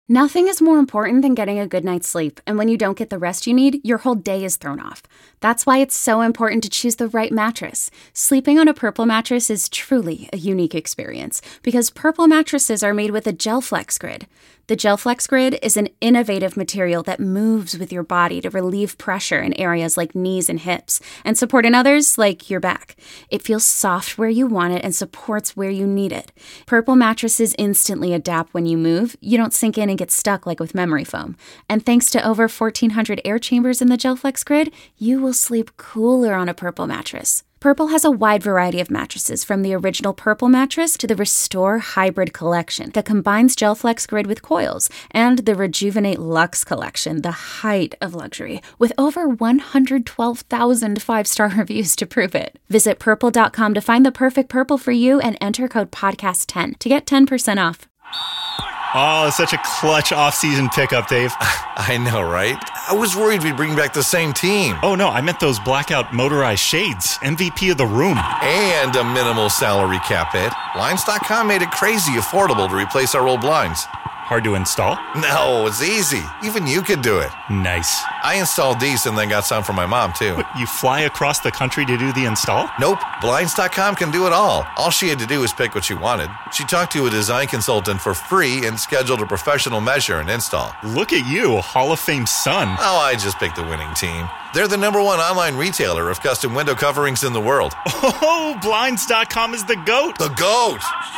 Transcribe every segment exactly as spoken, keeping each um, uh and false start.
Nothing is more important than getting a good night's sleep, and when you don't get the rest you need, your whole day is thrown off. That's why it's so important to choose the right mattress. Sleeping on a Purple mattress is truly a unique experience, because Purple mattresses are made with a GelFlex Grid. The GelFlex Grid is an innovative material that moves with your body to relieve pressure in areas like knees and hips, and support in others like your back. It feels soft where you want it and supports where you need it. Purple mattresses instantly adapt when you move. You don't sink in and get stuck like with memory foam. And thanks to over fourteen hundred air chambers in the GelFlex Grid, you will sleep cooler on a Purple mattress. Purple has a wide variety of mattresses, from the original Purple mattress to the Restore Hybrid collection that combines GelFlex Grid with coils, and the Rejuvenate Luxe collection, the height of luxury, with over one hundred twelve thousand five-star reviews to prove it. Visit purple dot com to find the perfect Purple for you and enter code podcast ten to get ten percent off. Oh, it's such a clutch off-season pickup, Dave. I know, right? I was worried we'd bring back the same team. Oh, no, I meant those blackout motorized shades. M V P of the room. And a minimal salary cap hit. Blinds dot com made it crazy affordable to replace our old blinds. Hard to install? No, it's easy. Even you could do it. Nice. I installed these and then got some for my mom, too. What, you fly across the country to do the install? Nope. Blinds dot com can do it all. All she had to do was pick what she wanted. She talked to a design consultant for free and scheduled a professional measure and install. Look at you, Hall of Fame son. Oh, I just picked the winning team. They're the number one online retailer of custom window coverings in the world. Oh, Blinds dot com is the GOAT. The GOAT!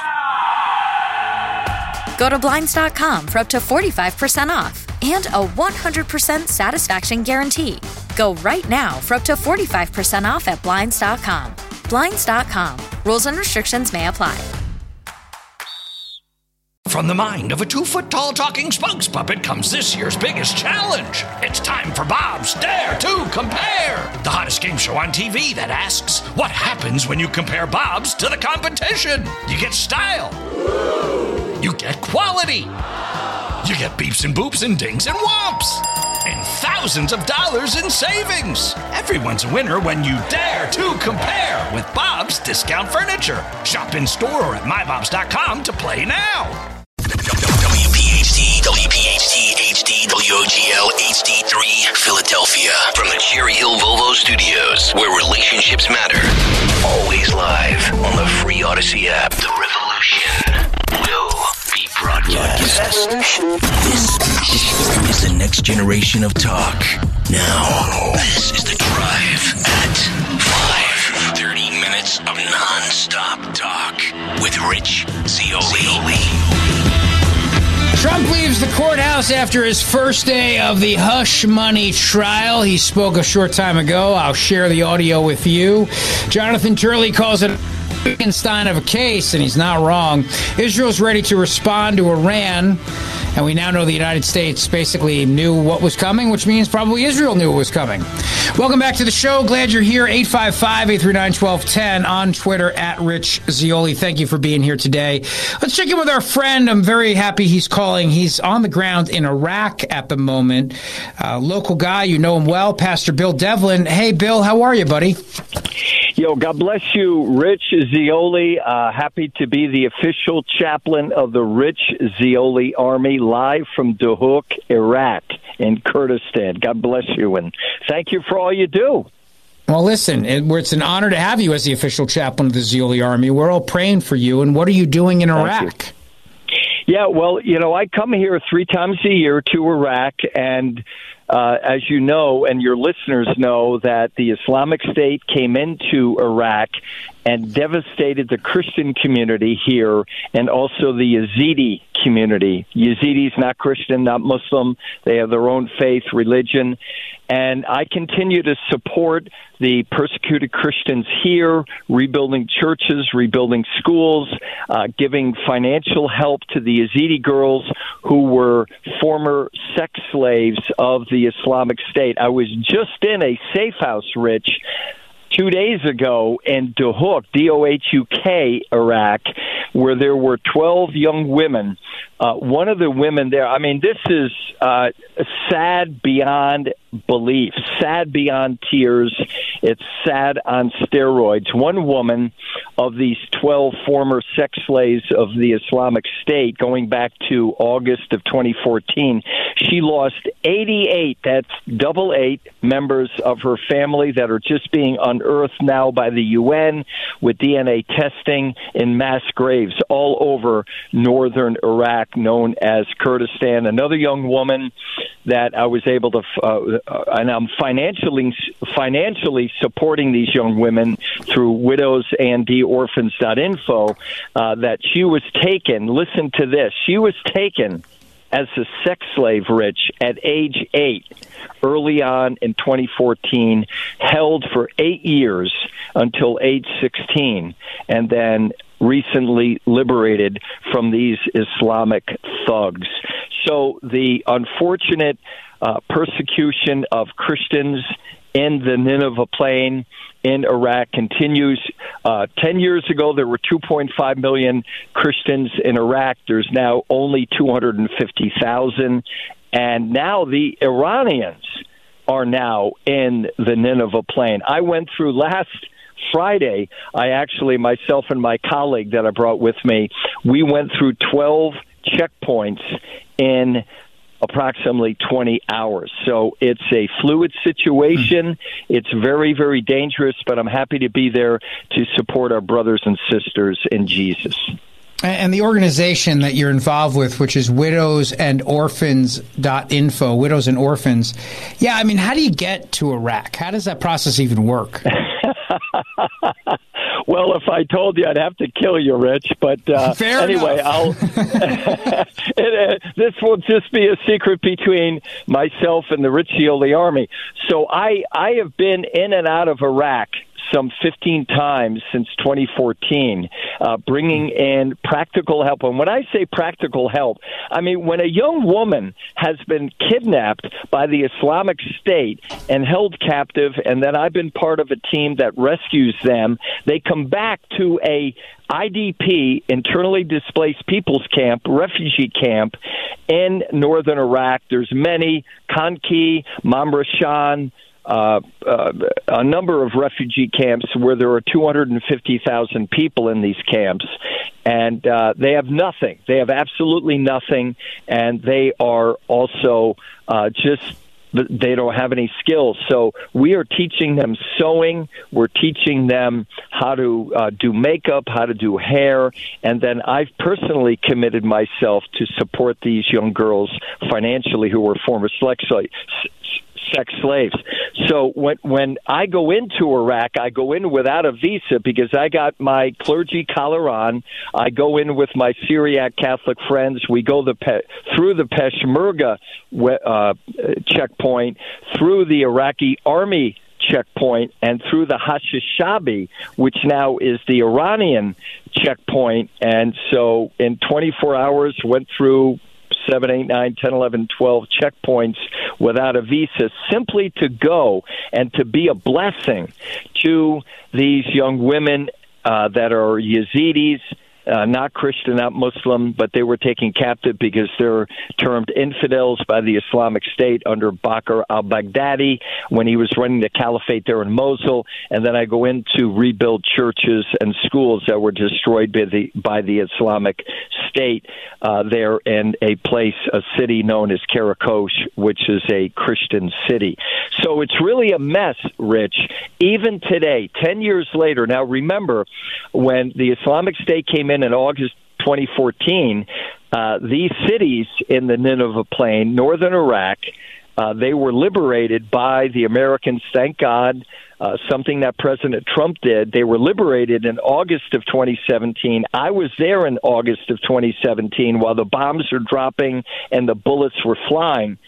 Go to Blinds dot com for up to forty-five percent off and a one hundred percent satisfaction guarantee. Go right now for up to forty-five percent off at Blinds dot com. Blinds dot com. Rules and restrictions may apply. From the mind of a two-foot-tall talking spokes puppet comes this year's biggest challenge. It's time for Bob's Dare to Compare, the hottest game show on T V that asks, what happens when you compare Bob's to the competition? You get style. You get quality. You get beeps and boops and dings and whomps. And thousands of dollars in savings. Everyone's a winner when you dare to compare with Bob's Discount Furniture. Shop in store or at my bobs dot com to play now. W P H T, W P H T, H D, W O G L, H D three, Philadelphia. From the Cherry Hill Volvo Studios, where relationships matter. Always live on the free Odyssey app. The revolution will be broadcast. This is the next generation of talk. Now, this is The Drive at five. thirty minutes of non-stop talk with Rich Zeoli. Trump leaves the courthouse after his first day of the hush money trial. He spoke a short time ago. I'll share the audio with you. Jonathan Turley calls it a Frankenstein of a case, and he's not wrong. Israel's ready to respond to Iran, and we now know the United States basically knew what was coming, which means probably Israel knew what was coming. Welcome back to the show. Glad you're here. eight five five, eight three nine, one two one zero on Twitter, at Rich Zeoli. Thank you for being here today. Let's check in with our friend. I'm very happy he's calling. He's on the ground in Iraq at the moment. Uh, local guy, you know him well, Pastor Bill Devlin. Hey, Bill, how are you, buddy? Yo, God bless you, Rich Zeoli. Uh, happy to be the official chaplain of the Rich Zeoli Army, live from Duhok, Iraq, in Kurdistan. God bless you, and thank you for all you do. Well, listen, it, it's an honor to have you as the official chaplain of the Zeoli Army. We're all praying for you, and what are you doing in Iraq? Yeah, well, you know, I come here three times a year to Iraq, and Uh, as you know, and your listeners know, that the Islamic State came into Iraq and devastated the Christian community here and also the Yazidi community. Yazidis, not Christian, not Muslim. They have their own faith, religion. And I continue to support the persecuted Christians here, rebuilding churches, rebuilding schools, uh, giving financial help to the Yazidi girls who were former sex slaves of the Islamic State. I was just in a safe house, Rich, two days ago in Dohuk, D O H U K, Iraq, where there were twelve young women. Uh, one of the women there, I mean, this is uh, sad beyond belief, sad beyond tears. It's sad on steroids. One woman of these twelve former sex slaves of the Islamic State, going back to August of twenty fourteen, she lost eighty-eight, that's double eight, members of her family that are just being unearthed now by the U N with D N A testing in mass graves all over northern Iraq, known as Kurdistan. Another young woman that I was able to, uh, and I'm financially financially supporting these young women through widows and orphans dot info, uh, that she was taken, listen to this, she was taken as a sex slave, Rich, at age eight, early on in twenty fourteen, held for eight years until age sixteen, and then recently liberated from these Islamic thugs. So the unfortunate uh, persecution of Christians in the Nineveh Plain in Iraq continues. Uh, ten years ago, there were two point five million Christians in Iraq. There's now only two hundred fifty thousand. And now the Iranians are now in the Nineveh Plain. I went through last Friday, I actually, myself and my colleague that I brought with me, we went through twelve checkpoints in approximately twenty hours. So it's a fluid situation. It's very, very dangerous, but I'm happy to be there to support our brothers and sisters in Jesus. And the organization that you're involved with, which is widows and orphans dot info, Widows and Orphans. Yeah, I mean, how do you get to Iraq? How does that process even work? Well, if I told you, I'd have to kill you, Rich. But uh, anyway, enough. I'll. it, uh, this will just be a secret between myself and the Rich Scioli Army. So I, I have been in and out of Iraq some fifteen times since twenty fourteen, uh, bringing in practical help. And when I say practical help, I mean when a young woman has been kidnapped by the Islamic State and held captive, and then I've been part of a team that rescues them, they come back to a I D P, internally displaced people's camp, refugee camp in northern Iraq. There's many, Kanki, Mamreshan, Uh, uh, a number of refugee camps where there are two hundred fifty thousand people in these camps, and uh, they have nothing. They have absolutely nothing, and they are also uh, just they don't have any skills. So we are teaching them sewing. We're teaching them how to uh, do makeup, how to do hair, and then I've personally committed myself to support these young girls financially who were former sex slaves. sex slaves. So when when I go into Iraq, I go in without a visa because I got my clergy collar on. I go in with my Syriac Catholic friends. We go the pe- through the Peshmerga uh, checkpoint, through the Iraqi army checkpoint, and through the Hashishabi, which now is the Iranian checkpoint. And so in twenty-four hours, went through seven, eight, nine, ten, eleven, twelve checkpoints without a visa, simply to go and to be a blessing to these young women uh, that are Yazidis, uh, not Christian, not Muslim, but they were taken captive because they're termed infidels by the Islamic State under Bakr al-Baghdadi when he was running the caliphate there in Mosul. And then I go in to rebuild churches and schools that were destroyed by the, by the Islamic State uh, there in a place, a city known as Karakosh, which is a Christian city. So it's really a mess, Rich. Even today, ten years later, now remember, when the Islamic State came in in August twenty fourteen, uh, these cities in the Nineveh Plain, northern Iraq, uh, they were liberated by the Americans, thank God, uh, something that President Trump did. They were liberated in August of twenty seventeen. I was there in August of twenty seventeen while the bombs were dropping and the bullets were flying.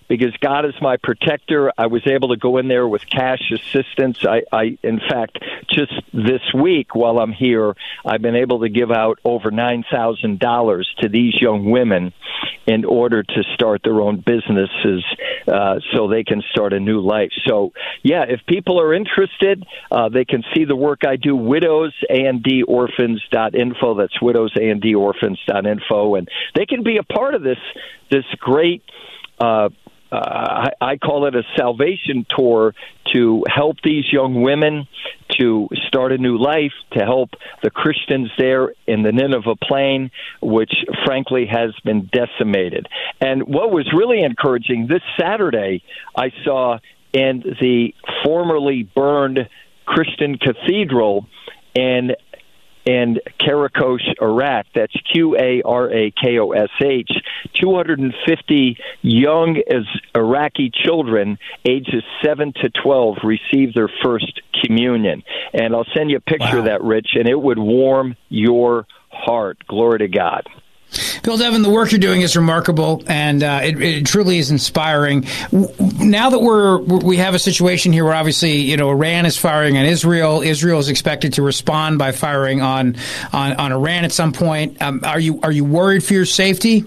because God is my protector. I was able to go in there with cash assistance. I, I in fact, just this week while I'm here, I've been able to give out over nine thousand dollars to these young women in order to start their own businesses uh, so they can start a new life. So, yeah, if people are interested, uh, they can see the work I do, widows and orphans dot info. That's widows and orphans dot info. And they can be a part of this, this great uh Uh, I, I call it a salvation tour to help these young women to start a new life, to help the Christians there in the Nineveh Plain, which frankly has been decimated. And what was really encouraging, this Saturday I saw in the formerly burned Christian cathedral in in Karakosh, Iraq, that's Q A R A K O S H, two hundred fifty young as Iraqi children ages seven to twelve received their first communion. And I'll send you a picture wow. of that, Rich, and it would warm your heart. Glory to God. Bill Devlin, the work you're doing is remarkable, and uh, it, it truly is inspiring. Now that we're we have a situation here where obviously, you know, Iran is firing on Israel, Israel is expected to respond by firing on on, on Iran at some point. Um, are you are you worried for your safety?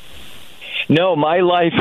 No, my life.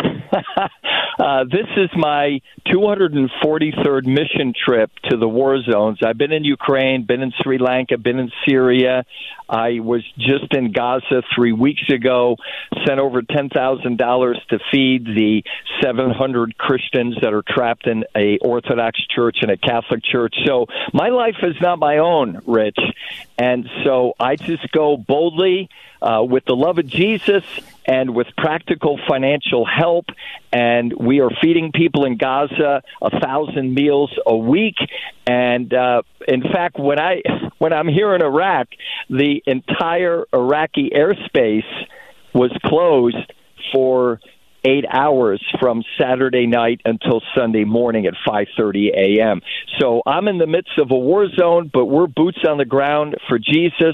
uh, this is my two hundred forty-third mission trip to the war zones. I've been in Ukraine, been in Sri Lanka, been in Syria. I was just in Gaza three weeks ago, sent over ten thousand dollars to feed the seven hundred Christians that are trapped in a Orthodox church and a Catholic church. So my life is not my own, Rich. And so I just go boldly uh, with the love of Jesus and with practical financial help. And we are feeding people in Gaza a thousand meals a week. And uh, in fact, when I when I'm here in Iraq, the entire Iraqi airspace was closed for eight hours from Saturday night until Sunday morning at five thirty a.m. So I'm in the midst of a war zone, but we're boots on the ground for Jesus.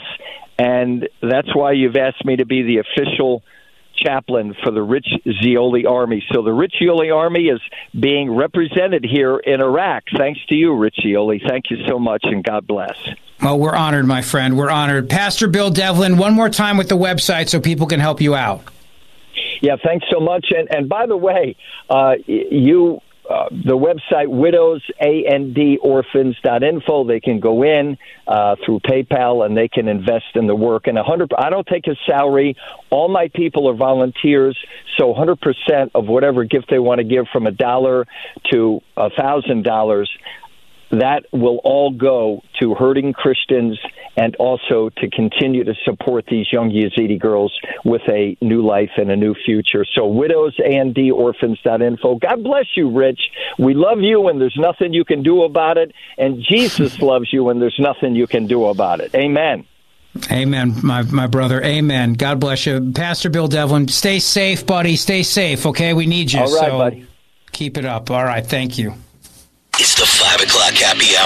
And that's why you've asked me to be the official chaplain for the Rich Zeoli Army. So the Rich Zeoli Army is being represented here in Iraq. Thanks to you, Rich Zeoli. Thank you so much, and God bless. Well, we're honored, my friend. We're honored. Pastor Bill Devlin, one more time with the website so people can help you out. Yeah, thanks so much. And, and by the way, uh, you... Uh, the website, widows and orphans dot info. They can go in uh, through PayPal and they can invest in the work. And one hundred I don't take a salary. All my people are volunteers, so one hundred percent of whatever gift they want to give, from a dollar to a thousand dollars, that will all go to hurting Christians and also to continue to support these young Yazidi girls with a new life and a new future. So widows and orphans dot info. God bless you, Rich. We love you, and there's nothing you can do about it. And Jesus loves you, and there's nothing you can do about it. Amen. Amen, my my brother. Amen. God bless you. Pastor Bill Devlin, stay safe, buddy. Stay safe, okay? We need you. All right, so buddy. Keep it up. All right, thank you. It's the five o'clock happy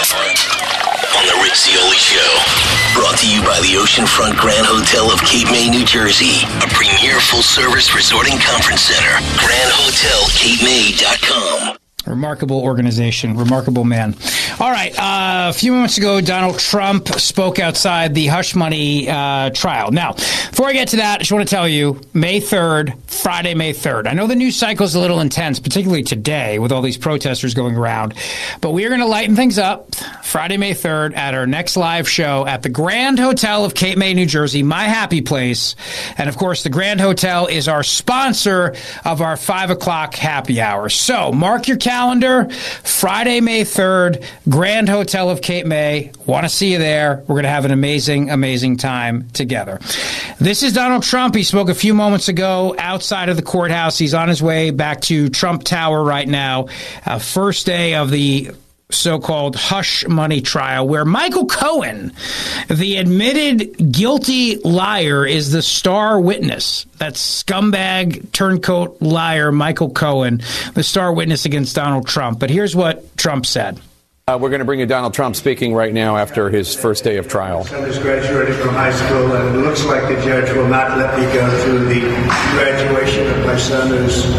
hour on the Rich Zeoli Show. Brought to you by the Oceanfront Grand Hotel of Cape May, New Jersey. A premier full-service resort and conference center. grand hotel cape may dot com. Remarkable organization, remarkable man. All right, uh, a few moments ago, Donald Trump spoke outside the hush money uh, trial. Now, before I get to that, I just want to tell you, May third, Friday, May third. I know the news cycle is a little intense, particularly today with all these protesters going around, but we are going to lighten things up Friday, May third at our next live show at the Grand Hotel of Cape May, New Jersey, my happy place. And, of course, the Grand Hotel is our sponsor of our five o'clock happy hour. So mark your calendar. Calendar, Friday, May third, Grand Hotel of Cape May. Want to see you there. We're going to have an amazing, amazing time together. This is Donald Trump. He spoke a few moments ago outside of the courthouse. He's on his way back to Trump Tower right now. Uh, first day of the so-called hush money trial, where Michael Cohen, the admitted guilty liar, is the star witness. That scumbag, turncoat liar, Michael Cohen, the star witness against Donald Trump. But here's what Trump said. Uh, we're going to bring you Donald Trump speaking right now after his first day of trial. I just graduated from high school, and it looks like the judge will not let me go through the graduation of my son, who's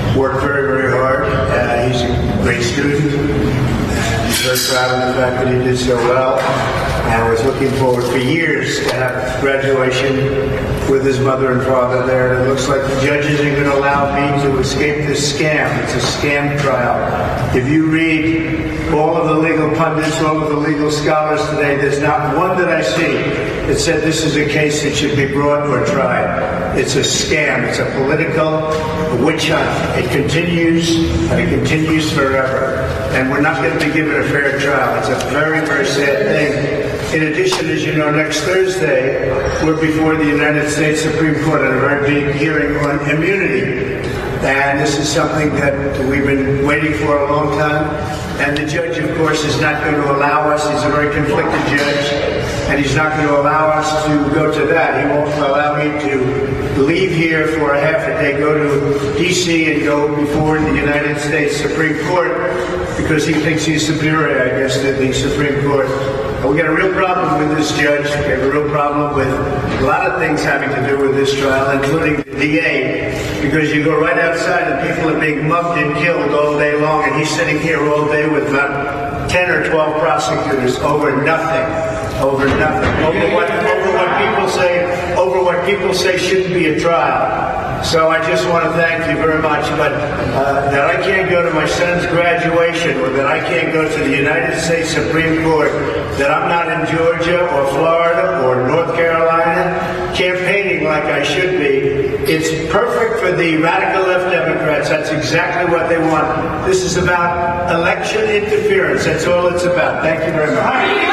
worked very, very hard. Uh, he's a great student. And he's very proud of the fact that he did so well. And was looking forward for years to have graduation with his mother and father there. And it looks like the judges are going to allow me to escape this scam. It's a scam trial. If you read all of the legal pundits, all of the legal scholars today, there's not one that I see that said this is a case that should be brought or tried. It's a scam. It's a political witch hunt. It continues, and it continues forever. And we're not going to be given a fair trial. It's a very, very sad thing. In addition, as you know, next Thursday, we're before the United States Supreme Court on a very big hearing on immunity. And this is something that we've been waiting for a long time. And the judge, of course, is not going to allow us. He's a very conflicted judge. And he's not going to allow us to go to that. He won't allow me to leave here for a half a day, go to D C and go before the United States Supreme Court because he thinks he's superior, I guess, to the Supreme Court. We got a real problem with this judge. We have a real problem with a lot of things having to do with this trial, including the D A, because you go right outside and people are being mugged and killed all day long, and he's sitting here all day with about ten or twelve prosecutors over nothing, over nothing, over what, over what people say, over what people say shouldn't be a trial. So I just want to thank you very much, but uh, that I can't go to my son's graduation, or that I can't go to the United States Supreme Court, that I'm not in Georgia or Florida or North Carolina campaigning like I should be. It's perfect for the radical left Democrats. That's exactly what they want. This is about election interference. That's all it's about. Thank you very much.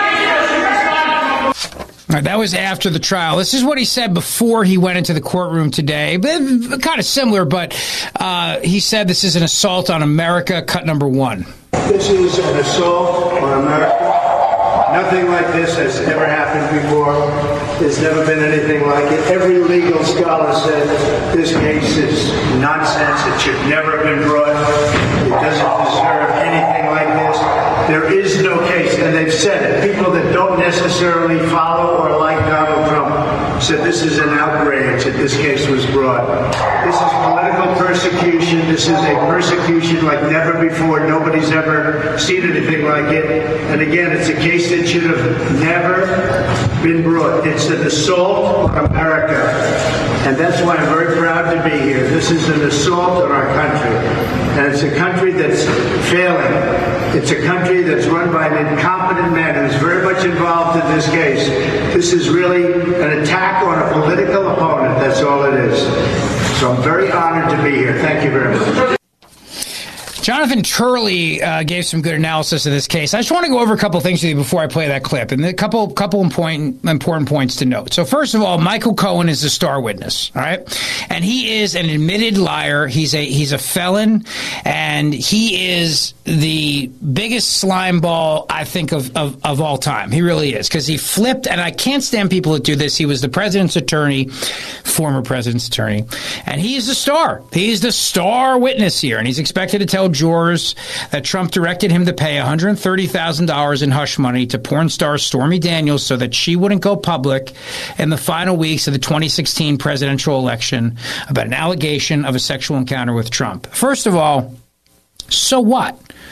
All right, that was after the trial. This is what he said before he went into the courtroom today. But kind of similar, but uh, he said this is an assault on America, cut number one. This is an assault on America. Nothing like this has ever happened before. There's never been anything like it. Every legal scholar said this case is nonsense. It should never have been brought. It doesn't deserve anything like this. There is no case, and they've said it. People that don't necessarily follow or like Donald Trump said this is an outrage that this case was brought. This is political persecution. This is a persecution like never before. Nobody's ever seen anything like it. And again, it's a case that should have never been brought. It's an assault on America. And that's why I'm very proud to be here. This is an assault on our country. And it's a country that's failing. It's a country that's run by an incompetent man who's very much involved in this case. This is really an attack on a political opponent. That's all it is. So I'm very honored to be here. Thank you very much. Jonathan Turley uh, gave some good analysis of this case. I just want to go over a couple things with you before I play that clip, and a couple couple important important points to note. So first of all, Michael Cohen is a star witness, all right, and he is an admitted liar. He's a he's a felon, and he is the biggest slime ball I think of of, of all time. He really is, because he flipped, and I can't stand people that do this. He was the president's attorney, former president's attorney, and he is the star. He's the star witness here, and he's expected to tell jurors that Trump directed him to pay one hundred thirty thousand dollars in hush money to porn star Stormy Daniels so that she wouldn't go public in the final weeks of the twenty sixteen presidential election about an allegation of a sexual encounter with Trump. First of all, so what?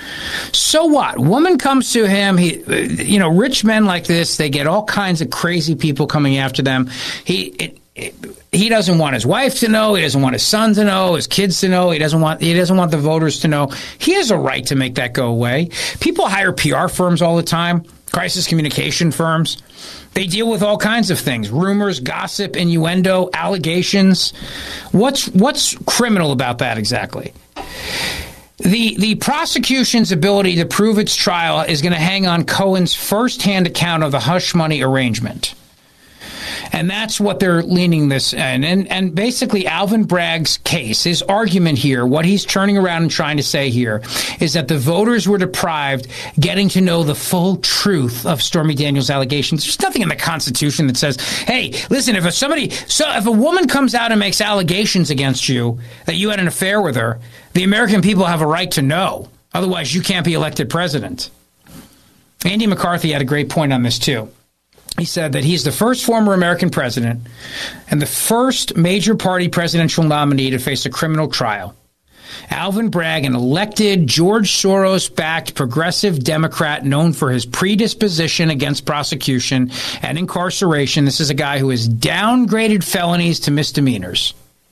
So what? Woman comes to him. He, you know, rich men like this, they get all kinds of crazy people coming after them. He, it, it, he doesn't want his wife to know. He doesn't want his son to know. His kids to know. He doesn't want. He doesn't want the voters to know. He has a right to make that go away. People hire P R firms all the time. Crisis communication firms. They deal with all kinds of things: rumors, gossip, innuendo, allegations. What's what's criminal about that exactly? The the prosecution's ability to prove its trial is going to hang on Cohen's firsthand account of the hush money arrangement. And that's what they're leaning this in. And, and basically, Alvin Bragg's case, his argument here, what he's turning around and trying to say here, is that the voters were deprived getting to know the full truth of Stormy Daniels' allegations. There's nothing in the Constitution that says, hey, listen, if a somebody, so if a woman comes out and makes allegations against you that you had an affair with her, the American people have a right to know. Otherwise, you can't be elected president. Andy McCarthy had a great point on this, too. He said that he's the first former American president and the first major party presidential nominee to face a criminal trial. Alvin Bragg, an elected George Soros-backed progressive Democrat known for his predisposition against prosecution and incarceration. This is a guy who has downgraded felonies to misdemeanors.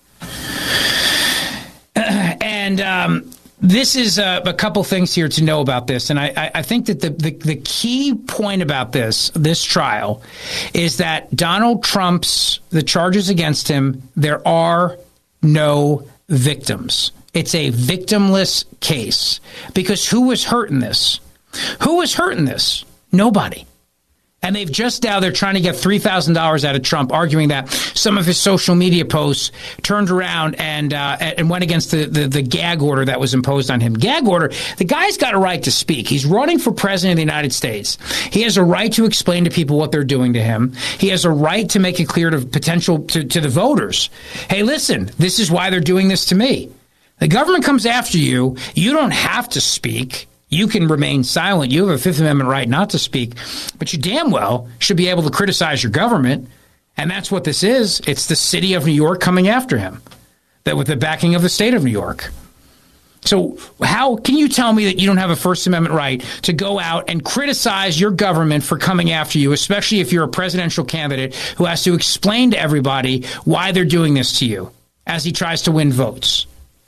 And um, this is a, a couple things here to know about this. And I, I think that the, the, the key point about this, this trial is that Donald Trump's, the charges against him, there are no victims. It's a victimless case. Because who was hurt in this? Who was hurt in this? Nobody. And they've just now, they're trying to get three thousand dollars out of Trump, arguing that some of his social media posts turned around and uh, and went against the, the, the gag order that was imposed on him. Gag order, the guy's got a right to speak. He's running for president of the United States. He has a right to explain to people what they're doing to him. He has a right to make it clear to potential to, to the voters. Hey, listen, this is why they're doing this to me. The government comes after you. You don't have to speak. You can remain silent. You have a Fifth Amendment right not to speak, but you damn well should be able to criticize your government. And that's what this is. It's the city of New York coming after him, that with the backing of the state of New York. So how can you tell me that you don't have a First Amendment right to go out and criticize your government for coming after you, especially if you're a presidential candidate who has to explain to everybody why they're doing this to you as he tries to win votes?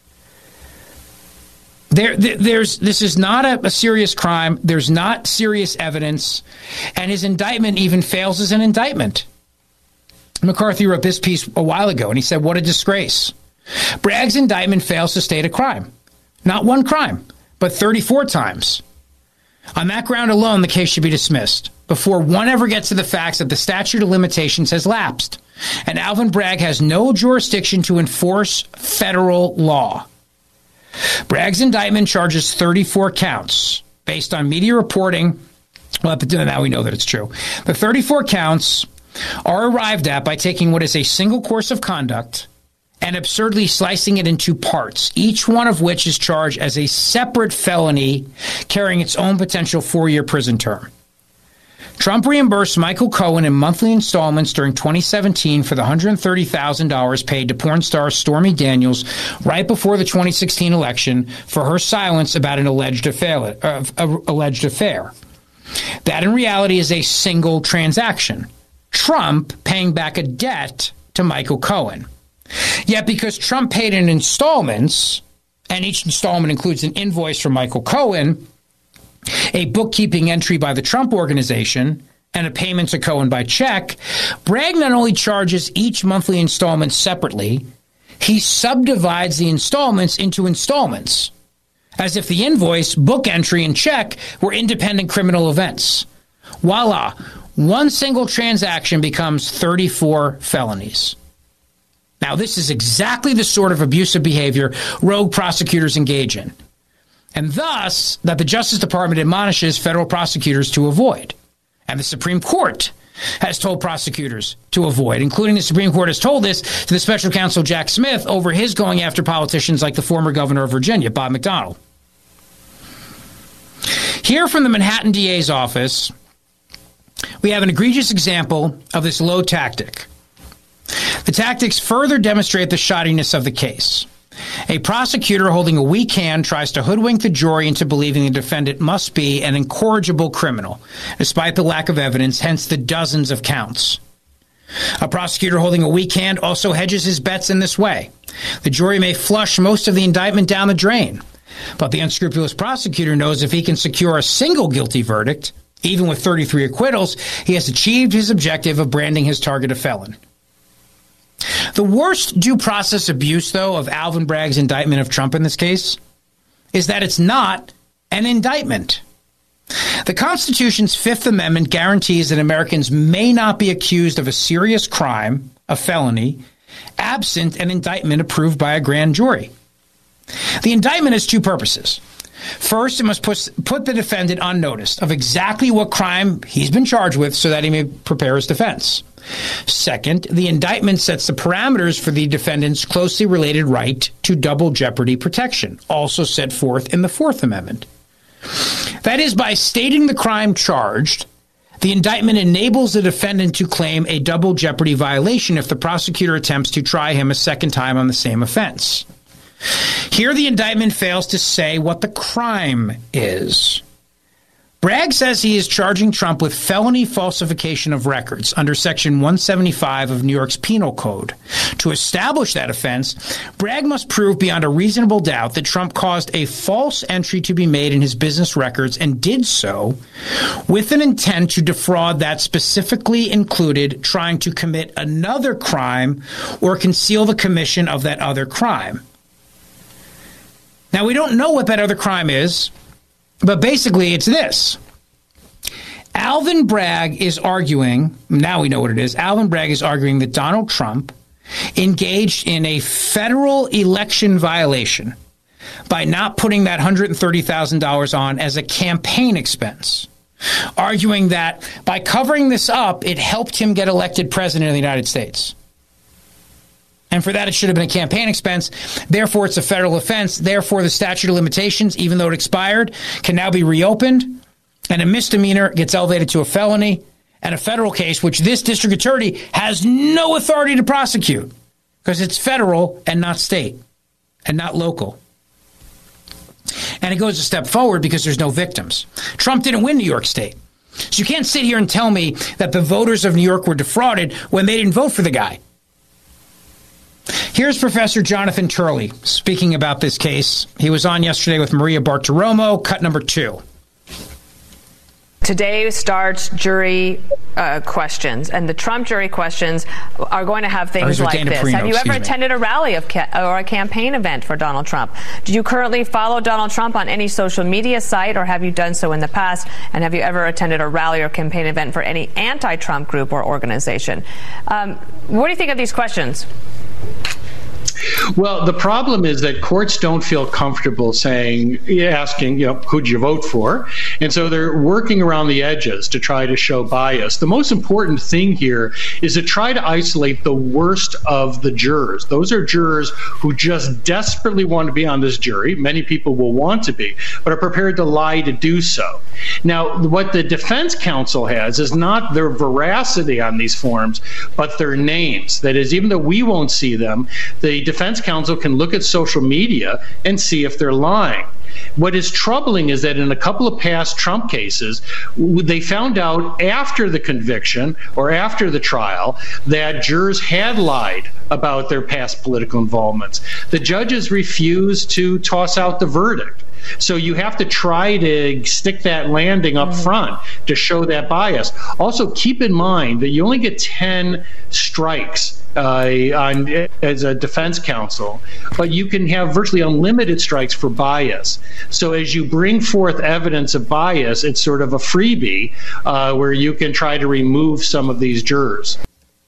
There, there's, this is not a, a serious crime. There's not serious evidence. And his indictment even fails as an indictment. McCarthy wrote this piece a while ago, and he said, what a disgrace. Bragg's indictment fails to state a crime. Not one crime, but thirty-four times. On that ground alone, the case should be dismissed before one ever gets to the facts that the statute of limitations has lapsed. And Alvin Bragg has no jurisdiction to enforce federal law. Bragg's indictment charges thirty-four counts based on media reporting. Well, now we know that it's true. The thirty-four counts are arrived at by taking what is a single course of conduct and absurdly slicing it into parts, each one of which is charged as a separate felony carrying its own potential four-year prison term. Trump reimbursed Michael Cohen in monthly installments during twenty seventeen for the one hundred thirty thousand dollars paid to porn star Stormy Daniels right before the twenty sixteen election for her silence about an alleged affair. Uh, alleged affair. That in reality is a single transaction. Trump paying back a debt to Michael Cohen. Yet because Trump paid in installments, and each installment includes an invoice from Michael Cohen, a bookkeeping entry by the Trump Organization, and a payment to Cohen by check, Bragg not only charges each monthly installment separately, he subdivides the installments into installments, as if the invoice, book entry, and check were independent criminal events. Voila, one single transaction becomes thirty-four felonies. Now, this is exactly the sort of abusive behavior rogue prosecutors engage in, and thus that the Justice Department admonishes federal prosecutors to avoid. And the Supreme Court has told prosecutors to avoid, including the Supreme Court has told this to the special counsel Jack Smith over his going after politicians like the former governor of Virginia, Bob McDonnell. Here from the Manhattan D A's office, we have an egregious example of this low tactic. The tactics further demonstrate the shoddiness of the case. A prosecutor holding a weak hand tries to hoodwink the jury into believing the defendant must be an incorrigible criminal, despite the lack of evidence, hence the dozens of counts. A prosecutor holding a weak hand also hedges his bets in this way. The jury may flush most of the indictment down the drain, but the unscrupulous prosecutor knows if he can secure a single guilty verdict, even with thirty-three acquittals, he has achieved his objective of branding his target a felon. The worst due process abuse, though, of Alvin Bragg's indictment of Trump in this case is that it's not an indictment. The Constitution's Fifth Amendment guarantees that Americans may not be accused of a serious crime, a felony, absent an indictment approved by a grand jury. The indictment has two purposes. First, it must put, put the defendant on notice of exactly what crime he's been charged with so that he may prepare his defense. Second, the indictment sets the parameters for the defendant's closely related right to double jeopardy protection, also set forth in the Fourth Amendment. That is, by stating the crime charged, the indictment enables the defendant to claim a double jeopardy violation if the prosecutor attempts to try him a second time on the same offense. Here, the indictment fails to say what the crime is. Bragg says he is charging Trump with felony falsification of records under Section one seventy-five of New York's Penal Code. To establish that offense, Bragg must prove beyond a reasonable doubt that Trump caused a false entry to be made in his business records and did so with an intent to defraud that specifically included trying to commit another crime or conceal the commission of that other crime. Now, we don't know what that other crime is, but basically it's this. Alvin Bragg is arguing, now we know what it is, Alvin Bragg is arguing that Donald Trump engaged in a federal election violation by not putting that one hundred thirty thousand dollars on as a campaign expense, arguing that by covering this up, it helped him get elected president of the United States. And for that, it should have been a campaign expense. Therefore, it's a federal offense. Therefore, the statute of limitations, even though it expired, can now be reopened. And a misdemeanor gets elevated to a felony. And a federal case, which this district attorney has no authority to prosecute because it's federal and not state and not local. And it goes a step forward because there's no victims. Trump didn't win New York State. So you can't sit here and tell me that the voters of New York were defrauded when they didn't vote for the guy. Here's Professor Jonathan Turley speaking about this case. He was on yesterday with Maria Bartiromo, cut number two. Today starts jury uh, questions, and the Trump jury questions are going to have things like Dana this. Perino, have you ever me. attended a rally of ca- or a campaign event for Donald Trump? Do you currently follow Donald Trump on any social media site, or have you done so in the past? And have you ever attended a rally or campaign event for any anti-Trump group or organization? Um, what do you think of these questions? Well, the problem is that courts don't feel comfortable saying, asking, you know, who'd you vote for? And so they're working around the edges to try to show bias. The most important thing here is to try to isolate the worst of the jurors. Those are jurors who just desperately want to be on this jury. Many people will want to be, but are prepared to lie to do so. Now, what the defense counsel has is not their veracity on these forms, but their names. That is, even though we won't see them, the defense counsel can look at social media and see if they're lying. What is troubling is that in a couple of past Trump cases, they found out after the conviction or after the trial that jurors had lied about their past political involvements. The judges refused to toss out the verdict. So you have to try to stick that landing up front to show that bias. Also, keep in mind that you only get ten strikes uh, on, as a defense counsel, but you can have virtually unlimited strikes for bias. So as you bring forth evidence of bias, it's sort of a freebie uh, where you can try to remove some of these jurors.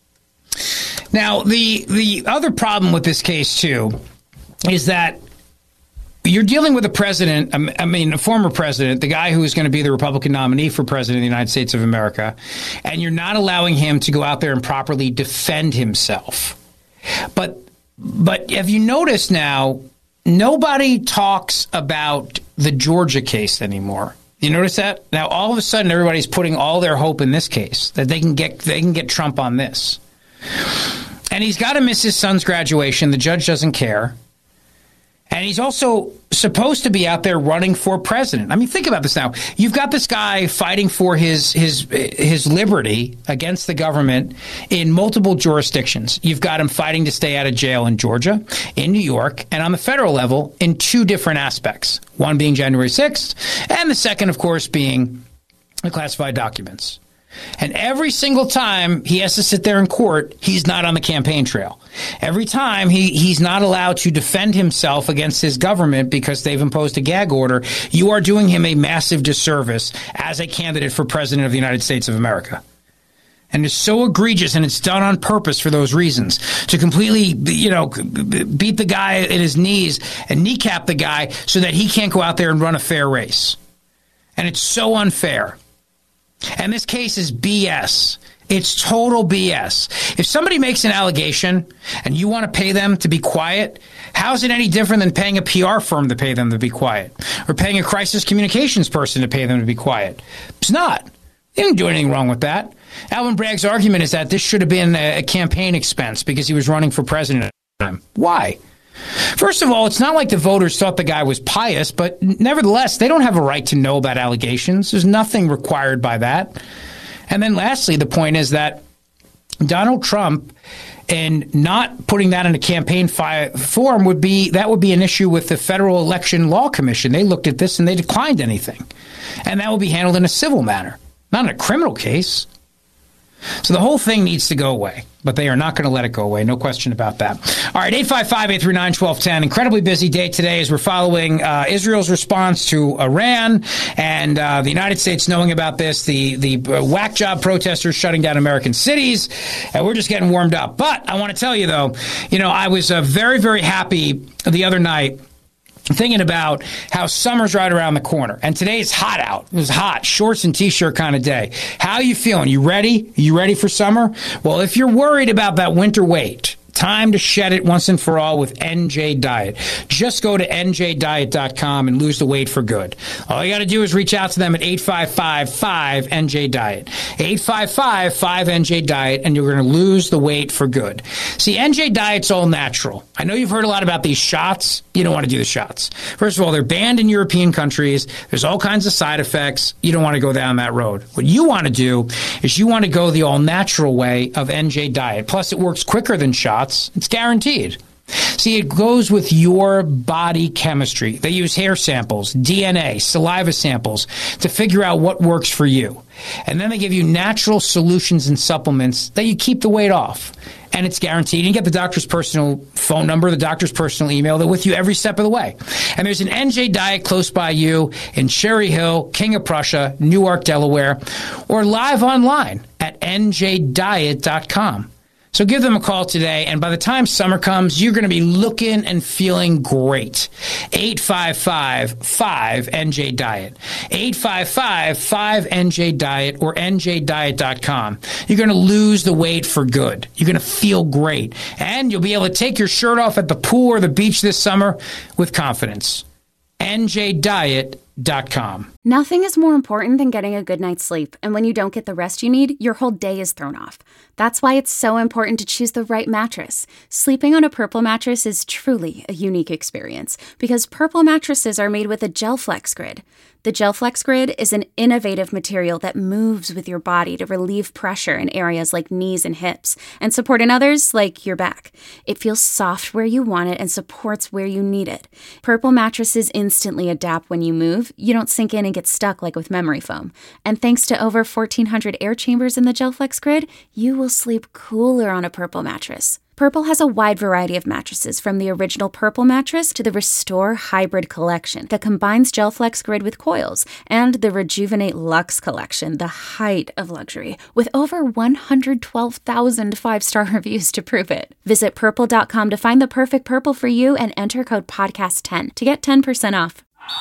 Now, the the other problem with this case, too, is that you're dealing with a president, I mean, a former president, the guy who is going to be the Republican nominee for president of the United States of America, and you're not allowing him to go out there and properly defend himself. But but have you noticed now, nobody talks about the Georgia case anymore. You notice that? Now, all of a sudden, everybody's putting all their hope in this case, that they can get they can get Trump on this. And he's got to miss his son's graduation. The judge doesn't care. And he's also supposed to be out there running for president. I mean, think about this now. You've got this guy fighting for his his his liberty against the government in multiple jurisdictions. You've got him fighting to stay out of jail in Georgia, in New York, and on the federal level in two different aspects. One being January sixth, and the second, of course, being the classified documents. And every single time he has to sit there in court, he's not on the campaign trail. Every time he, he's not allowed to defend himself against his government because they've imposed a gag order, you are doing him a massive disservice as a candidate for president of the United States of America. And it's so egregious, and it's done on purpose for those reasons, to completely, you know, beat the guy in his knees and kneecap the guy so that he can't go out there and run a fair race. And it's so unfair. And this case is B S. It's total B S. If somebody makes an allegation and you want to pay them to be quiet, how is it any different than paying a P R firm to pay them to be quiet? Or paying a crisis communications person to pay them to be quiet? It's not. They didn't do anything wrong with that. Alvin Bragg's argument is that this should have been a campaign expense because he was running for president at the time. Why? First of all, it's not like the voters thought the guy was pious, but nevertheless, they don't have a right to know about allegations. There's nothing required by that. And then lastly, the point is that Donald Trump and not putting that in a campaign fi- form would be, that would be an issue with the Federal Election Law Commission. They looked at this and they declined anything. And that will be handled in a civil manner, not in a criminal case. So the whole thing needs to go away, but they are not going to let it go away. No question about that. All right, eight five five, eight three nine, one two one zero. Incredibly busy day today as we're following uh, Israel's response to Iran and uh, the United States knowing about this, the, the uh, whack job protesters shutting down American cities. And we're just getting warmed up. But I want to tell you, though, you know, I was uh, very, very happy the other night thinking about how summer's right around the corner. And today it's hot out. It was hot, shorts and T-shirt kind of day. How are you feeling? You ready? You ready for summer? Well, if you're worried about that winter weight, time to shed it once and for all with N J Diet. Just go to N J diet dot com and lose the weight for good. All you got to do is reach out to them at eight five five, five N J Diet. eight five five, five N J Diet, and you're going to lose the weight for good. See, N J Diet's all natural. I know you've heard a lot about these shots. You don't want to do the shots. First of all, they're banned in European countries. There's all kinds of side effects. You don't want to go down that road. What you want to do is you want to go the all-natural way of N J Diet. Plus, it works quicker than shots. It's guaranteed. See, it goes with your body chemistry. They use hair samples, D N A, saliva samples to figure out what works for you. And then they give you natural solutions and supplements that you keep the weight off. And it's guaranteed. You get the doctor's personal phone number, the doctor's personal email. They're with you every step of the way. And there's an N J Diet close by you in Cherry Hill, King of Prussia, Newark, Delaware, or live online at N J diet dot com. So give them a call today, and by the time summer comes, you're going to be looking and feeling great. eight five five, five N J Diet. eight five five, five N J Diet or N J diet dot com. You're going to lose the weight for good. You're going to feel great. And you'll be able to take your shirt off at the pool or the beach this summer with confidence. N J diet dot com. Nothing is more important than getting a good night's sleep, and when you don't get the rest you need, your whole day is thrown off. That's why it's so important to choose the right mattress. Sleeping on a Purple mattress is truly a unique experience because Purple mattresses are made with a GelFlex Grid. The GelFlex Grid is an innovative material that moves with your body to relieve pressure in areas like knees and hips and support in others like your back. It feels soft where you want it and supports where you need it. Purple mattresses instantly adapt when you move. You don't sink in and get stuck like with memory foam. And thanks to over fourteen hundred air chambers in the GelFlex Grid, you will sleep cooler on a Purple mattress. Purple has a wide variety of mattresses, from the original Purple mattress to the Restore Hybrid collection that combines GelFlex Grid with coils, and the Rejuvenate Luxe collection, the height of luxury, with over one hundred twelve thousand five-star reviews to prove it. Visit purple dot com to find the perfect Purple for you and enter code podcast ten to get ten percent off.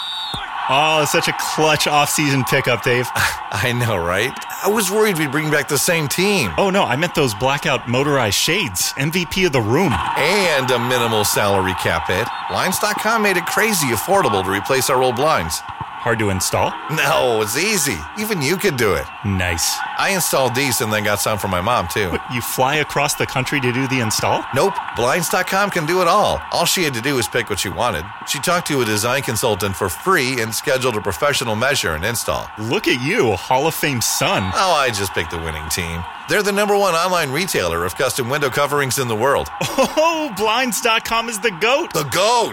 Oh, such a clutch off-season pickup, Dave. I know, right? I was worried we'd bring back the same team. Oh, no, I meant those blackout motorized shades. M V P of the room. And a minimal salary cap hit. Blinds dot com made it crazy affordable to replace our old blinds. Hard to install? No, it's easy. Even you could do it. Nice. I installed these and then got some for my mom, too. What, you fly across the country to do the install? Nope. Blinds dot com can do it all. All she had to do was pick what she wanted. She talked to a design consultant for free and scheduled a professional measure and install. Look at you, Hall of Fame son. Oh, I just picked the winning team. They're the number one online retailer of custom window coverings in the world. Oh, Blinds dot com is the GOAT. The GOAT!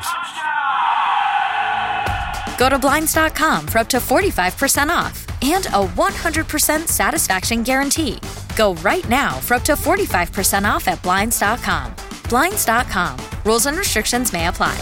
Go to Blinds dot com for up to forty-five percent off and a one hundred percent satisfaction guarantee. Go right now for up to forty-five percent off at Blinds dot com. Blinds dot com. Rules and restrictions may apply.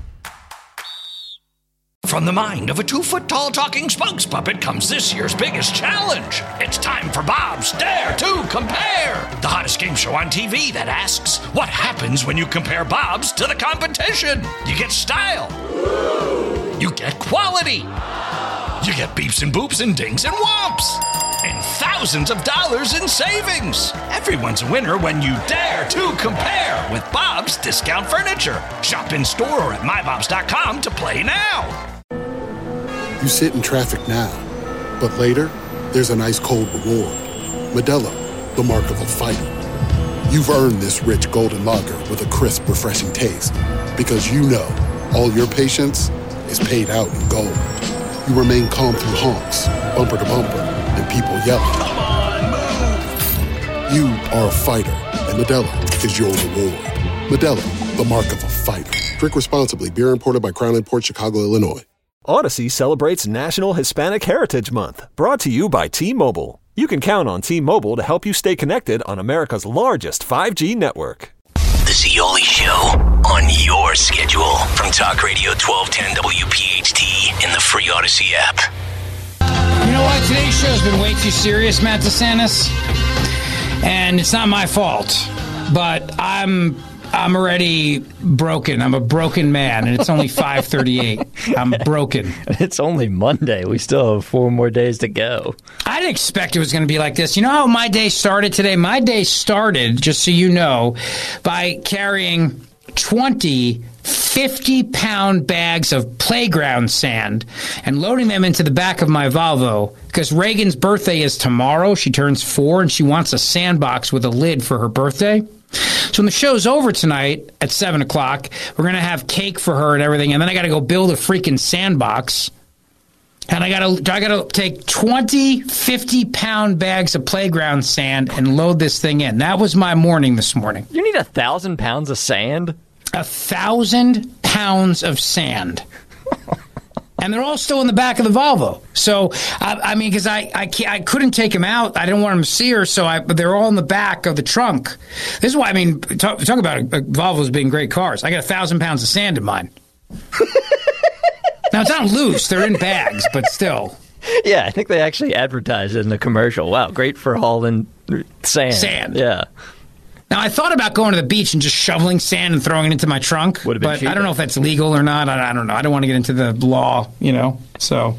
From the mind of a two-foot-tall talking spokes puppet comes this year's biggest challenge. It's time for Bob's Dare to Compare, the hottest game show on T V that asks, what happens when you compare Bob's to the competition? You get style. You get quality. You get beeps and boops and dings and whomps. And thousands of dollars in savings. Everyone's a winner when you dare to compare with Bob's Discount Furniture. Shop in store or at my bobs dot com to play now. You sit in traffic now, but later, there's an ice-cold reward. Modelo, the mark of a fighter. You've earned this rich golden lager with a crisp, refreshing taste. Because you know all your patience is paid out in gold. You remain calm through honks, bumper to bumper, and people yelling. Come on, move! You are a fighter, and Modelo is your reward. Modelo, the mark of a fighter. Drink responsibly. Beer imported by Crown Imports, Chicago, Illinois. Odyssey celebrates National Hispanic Heritage Month, brought to you by T-Mobile. You can count on T-Mobile to help you stay connected on America's largest five G network. The Zeoli Show on your schedule from Talk Radio twelve ten W P H T and the free Odyssey app. You know what? Today's show's been way too serious, Matt DeSantis. And it's not my fault. But I'm I'm already broken. I'm a broken man, and it's only five thirty-eight. I'm broken. It's only Monday. We still have four more days to go. I didn't expect it was going to be like this. You know how my day started today? My day started, just so you know, by carrying twenty fifty-pound bags of playground sand and loading them into the back of my Volvo because Reagan's birthday is tomorrow. She turns four, and she wants a sandbox with a lid for her birthday. So when the show's over tonight at seven o'clock, we're going to have cake for her and everything, and then I got to go build a freaking sandbox. And I got to I got to take twenty fifty-pound bags of playground sand and load this thing in. That was my morning this morning. You need a thousand pounds of sand? A thousand pounds of sand. And they're all still in the back of the Volvo. So, I, I mean, because I, I, I couldn't take them out. I didn't want them to see her, so I, but they're all in the back of the trunk. This is why, I mean, talk, talk about uh, Volvos being great cars. I got a thousand pounds of sand in mine. Now, it's not loose. They're in bags, but still. Yeah, I think they actually advertised it in the commercial. Wow, great for hauling sand. Sand. Yeah. Now, I thought about going to the beach and just shoveling sand and throwing it into my trunk, Would have been but cheaper. I don't know if that's legal or not. I, I don't know. I don't want to get into the law, you know, so.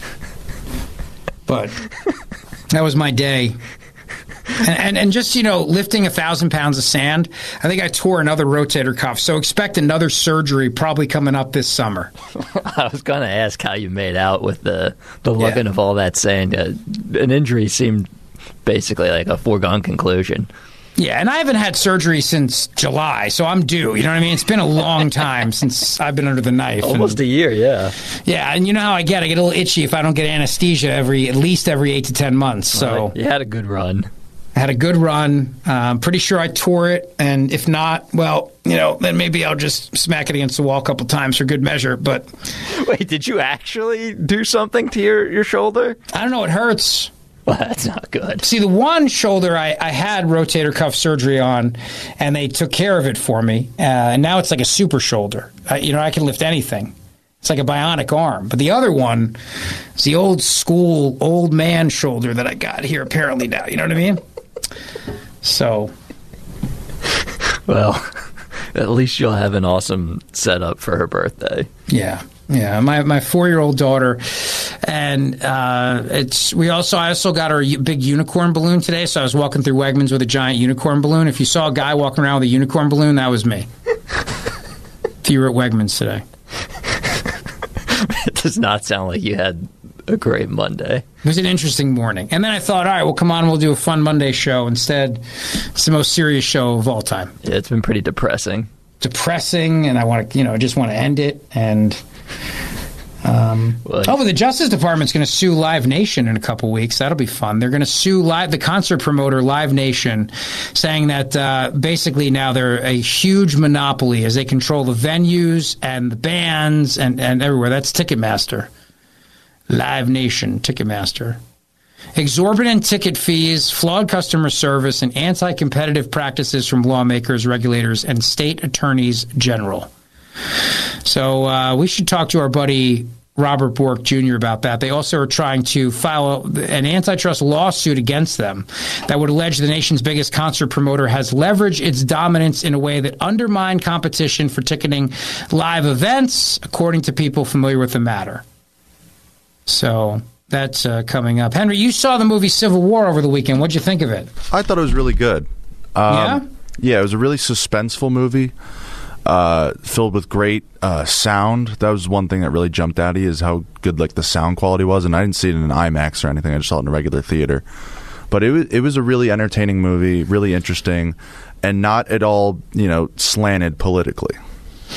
But that was my day. And, and and just, you know, lifting a thousand pounds of sand, I think I tore another rotator cuff. So expect another surgery probably coming up this summer. I was going to ask how you made out with the, the lugging Yeah. of all that sand. Uh, an injury seemed basically like a foregone conclusion. Yeah, and I haven't had surgery since July, so I'm due. You know what I mean? It's been a long time since I've been under the knife. Almost and, a year, yeah. Yeah, and you know how I get? I get a little itchy if I don't get anesthesia every at least every eight to ten months. So Well, you had a good run. I had a good run. Uh, I'm pretty sure I tore it, and if not, well, you know, then maybe I'll just smack it against the wall a couple times for good measure. But wait, did you actually do something to your, your shoulder? I don't know. It hurts. Well, that's not good. See, the one shoulder I, I had rotator cuff surgery on, and they took care of it for me. Uh, and now it's like a super shoulder. I, you know, I can lift anything. It's like a bionic arm. But the other one is the old school, old man shoulder that I got here apparently now. You know what I mean? So. Well, at least you'll have an awesome setup for her birthday. Yeah. Yeah, my my four year old daughter, and uh, it's we also I also got her a big unicorn balloon today. So I was walking through Wegmans with a giant unicorn balloon. If you saw a guy walking around with a unicorn balloon, that was me. If you were at Wegmans today, it does not sound like you had a great Monday. It was an interesting morning, and then I thought, all right, well, come on, we'll do a fun Monday show. Instead, it's the most serious show of all time. Yeah, it's been pretty depressing. Depressing, and I want to, you know, just want to end it and. Um, oh, but the Justice Department's going to sue Live Nation in a couple weeks. That'll be fun. They're going to sue live the concert promoter Live Nation, saying that uh, basically now they're a huge monopoly as they control the venues and the bands and, and everywhere. That's Ticketmaster. Live Nation, Ticketmaster. Exorbitant ticket fees, flawed customer service, and anti-competitive practices from lawmakers, regulators, and state attorneys general. So uh, we should talk to our buddy Robert Bork Junior about that. They also are trying to file an antitrust lawsuit against them that would allege the nation's biggest concert promoter has leveraged its dominance in a way that undermined competition for ticketing live events, according to people familiar with the matter. So that's uh, coming up. Henry, you saw the movie Civil War over the weekend. What'd you think of it? I thought it was really good. Um, yeah? Yeah, it was a really suspenseful movie. Uh, filled with great uh, sound. That was one thing that really jumped out at you, is how good like the sound quality was. And I didn't see it in an IMAX or anything. I just saw it in a regular theater. But it was it was a really entertaining movie, really interesting, and not at all, you know, slanted politically.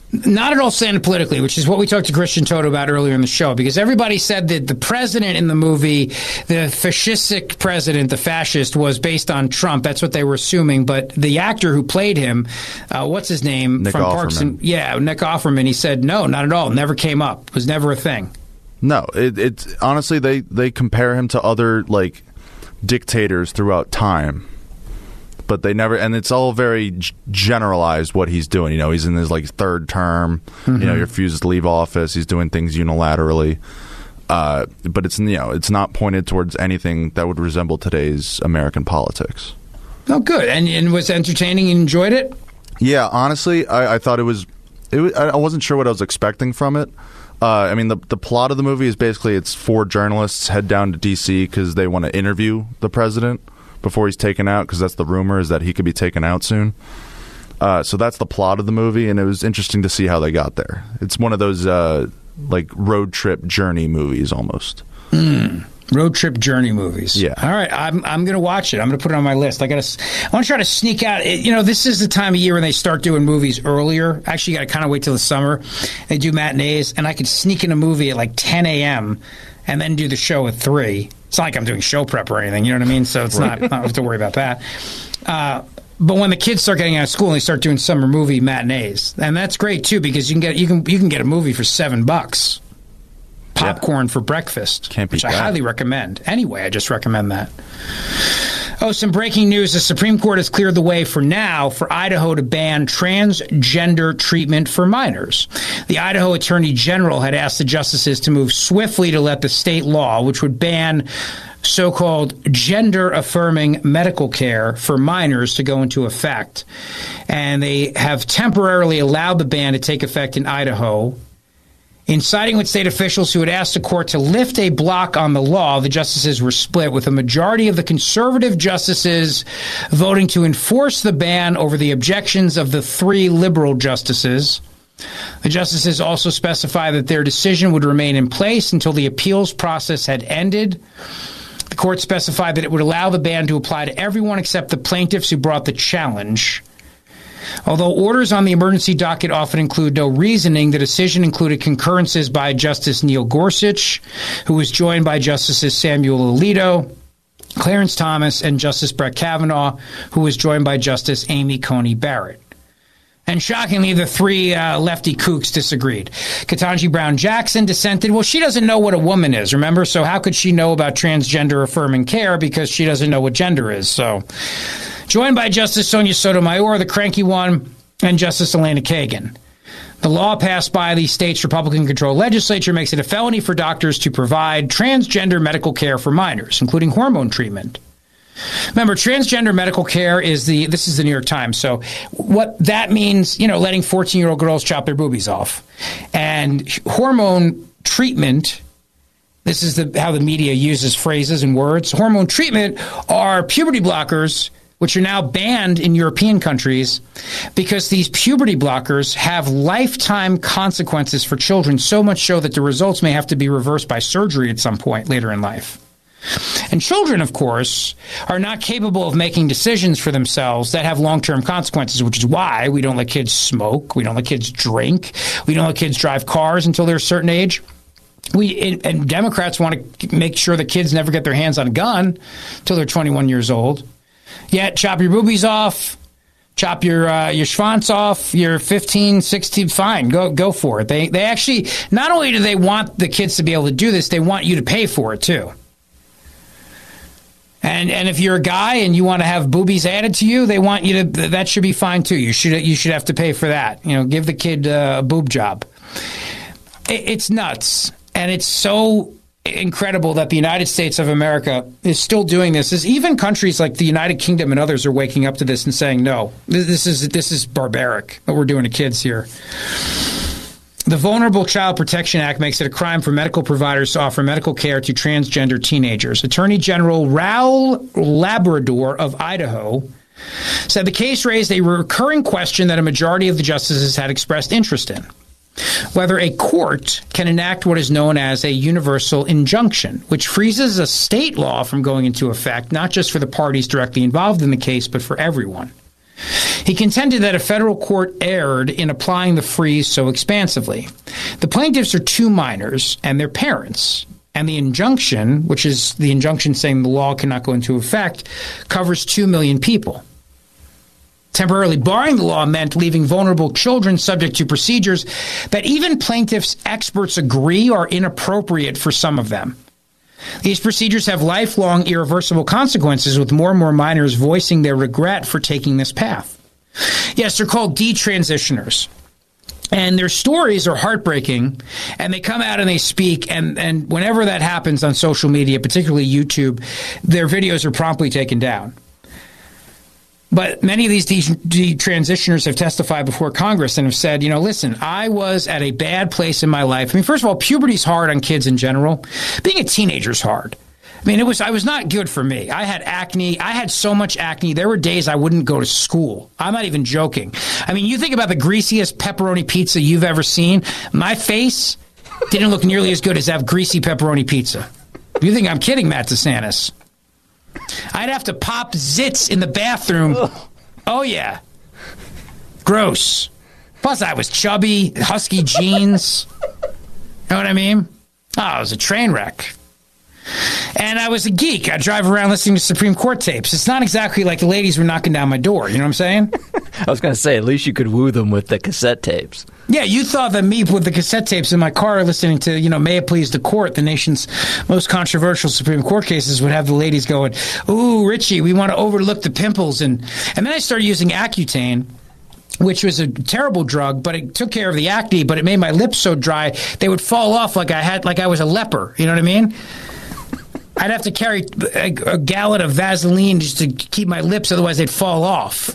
Not at all slanted politically, which is what we talked to Christian Toto about earlier in the show, because everybody said that the president in the movie, the fascistic president, the fascist, was based on Trump. That's what they were assuming. But the actor who played him, uh, what's his name? Nick from Offerman. Parks and Yeah, Nick Offerman. He said, no, not at all. Never came up. It was never a thing. No, it, it's honestly, they, they compare him to other, like, dictators throughout time. But they never, and it's all very g- generalized what he's doing. You know, he's in his like third term. Mm-hmm. You know, he refuses to leave office. He's doing things unilaterally. Uh, but it's you know, it's not pointed towards anything that would resemble today's American politics. Oh, good, and and was entertaining. You enjoyed it? Yeah, honestly, I, I thought it was. It was, I wasn't sure what I was expecting from it. Uh, I mean, the the plot of the movie is basically it's four journalists head down to D C because they want to interview the president before he's taken out, because that's the rumor, is that he could be taken out soon. Uh, so that's the plot of the movie, and it was interesting to see how they got there. It's one of those uh, like road trip journey movies almost. Mm. Road trip journey movies. Yeah. All right, I'm I'm going to watch it. I'm going to put it on my list. I got to. I want to try to sneak out. You know, this is the time of year when they start doing movies earlier. Actually, you got to kind of wait till the summer. They do matinees, and I could sneak in a movie at like ten a.m. and then do the show at three. It's not like I'm doing show prep or anything, you know what I mean? So it's not, I don't have to worry about that. Uh, but when the kids start getting out of school and they start doing summer movie matinees, and that's great too, because you can get you can you can get a movie for seven bucks, popcorn yeah. for breakfast, Can't which beat I that. highly recommend. Anyway, I just recommend that. Oh, some breaking news. The Supreme Court has cleared the way for now for Idaho to ban transgender treatment for minors. The Idaho Attorney General had asked the justices to move swiftly to let the state law, which would ban so-called gender-affirming medical care for minors, to go into effect. And they have temporarily allowed the ban to take effect in Idaho. In siding with state officials who had asked the court to lift a block on the law, the justices were split, with a majority of the conservative justices voting to enforce the ban over the objections of the three liberal justices. The justices also specified that their decision would remain in place until the appeals process had ended. The court specified that it would allow the ban to apply to everyone except the plaintiffs who brought the challenge. Although orders on the emergency docket often include no reasoning, the decision included concurrences by Justice Neil Gorsuch, who was joined by Justices Samuel Alito, Clarence Thomas, and Justice Brett Kavanaugh, who was joined by Justice Amy Coney Barrett. And shockingly, the three uh, lefty kooks disagreed. Ketanji Brown Jackson dissented. Well, she doesn't know what a woman is, remember? So how could she know about transgender affirming care, because she doesn't know what gender is? So, joined by Justice Sonia Sotomayor, the cranky one, and Justice Elena Kagan. The law passed by the state's Republican-controlled legislature makes it a felony for doctors to provide transgender medical care for minors, including hormone treatment. Remember, transgender medical care is the, this is the New York Times, so what that means, you know, letting fourteen-year-old girls chop their boobies off. And hormone treatment, this is the, how the media uses phrases and words. Hormone treatment are puberty blockers, which are now banned in European countries because these puberty blockers have lifetime consequences for children, so much so that the results may have to be reversed by surgery at some point later in life. And children, of course, are not capable of making decisions for themselves that have long-term consequences, which is why we don't let kids smoke, we don't let kids drink, we don't let kids drive cars until they're a certain age. We and Democrats want to make sure that kids never get their hands on a gun until they're twenty-one years old. Yet, chop your boobies off, chop your uh, your schwanz off, you're fifteen, sixteen, fine, go go for it. They they actually, not only do they want the kids to be able to do this, they want you to pay for it too. And and if you're a guy and you want to have boobies added to you, they want you to, that should be fine too. You should you should have to pay for that. You know, give the kid uh, a boob job. It, it's nuts, and it's so incredible that the United States of America is still doing this. Is even countries like the United Kingdom and others are waking up to this and saying, no, this is this is barbaric what we're doing to kids here. The Vulnerable Child Protection Act makes it a crime for medical providers to offer medical care to transgender teenagers. Attorney General Raul Labrador of Idaho said the case raised a recurring question that a majority of the justices had expressed interest in: whether a court can enact what is known as a universal injunction, which freezes a state law from going into effect, not just for the parties directly involved in the case, but for everyone. He contended that a federal court erred in applying the freeze so expansively. The plaintiffs are two minors and their parents, and the injunction, which is the injunction saying the law cannot go into effect, covers two million people. Temporarily barring the law meant leaving vulnerable children subject to procedures that even plaintiffs' experts agree are inappropriate for some of them. These procedures have lifelong, irreversible consequences, with more and more minors voicing their regret for taking this path. Yes, they're called detransitioners. And their stories are heartbreaking, and they come out and they speak, and, and whenever that happens on social media, particularly YouTube, their videos are promptly taken down. But many of these detransitioners have testified before Congress and have said, you know, listen, I was at a bad place in my life. I mean, first of all, puberty's hard on kids in general. Being a teenager's hard. I mean, it was I was not good for me. I had acne. I had so much acne. There were days I wouldn't go to school. I'm not even joking. I mean, you think about the greasiest pepperoni pizza you've ever seen. My face didn't look nearly as good as that greasy pepperoni pizza. You think I'm kidding, Matt DeSantis? I'd have to pop zits in the bathroom. Oh, yeah. Gross. Plus, I was chubby, husky jeans. Know what I mean? Oh, it was a train wreck. And I was a geek. I'd drive around listening to Supreme Court tapes. It's not exactly like the ladies were knocking down my door. You know what I'm saying? I was going to say, at least you could woo them with the cassette tapes. Yeah, you thought that me with the cassette tapes in my car listening to, you know, May It Please the Court, the nation's most controversial Supreme Court cases, would have the ladies going, ooh, Richie, we want to overlook the pimples. And, and then I started using Accutane, which was a terrible drug, but it took care of the acne, but it made my lips so dry, they would fall off like I had, like I was a leper. You know what I mean? I'd have to carry a, a gallon of Vaseline just to keep my lips, otherwise they'd fall off.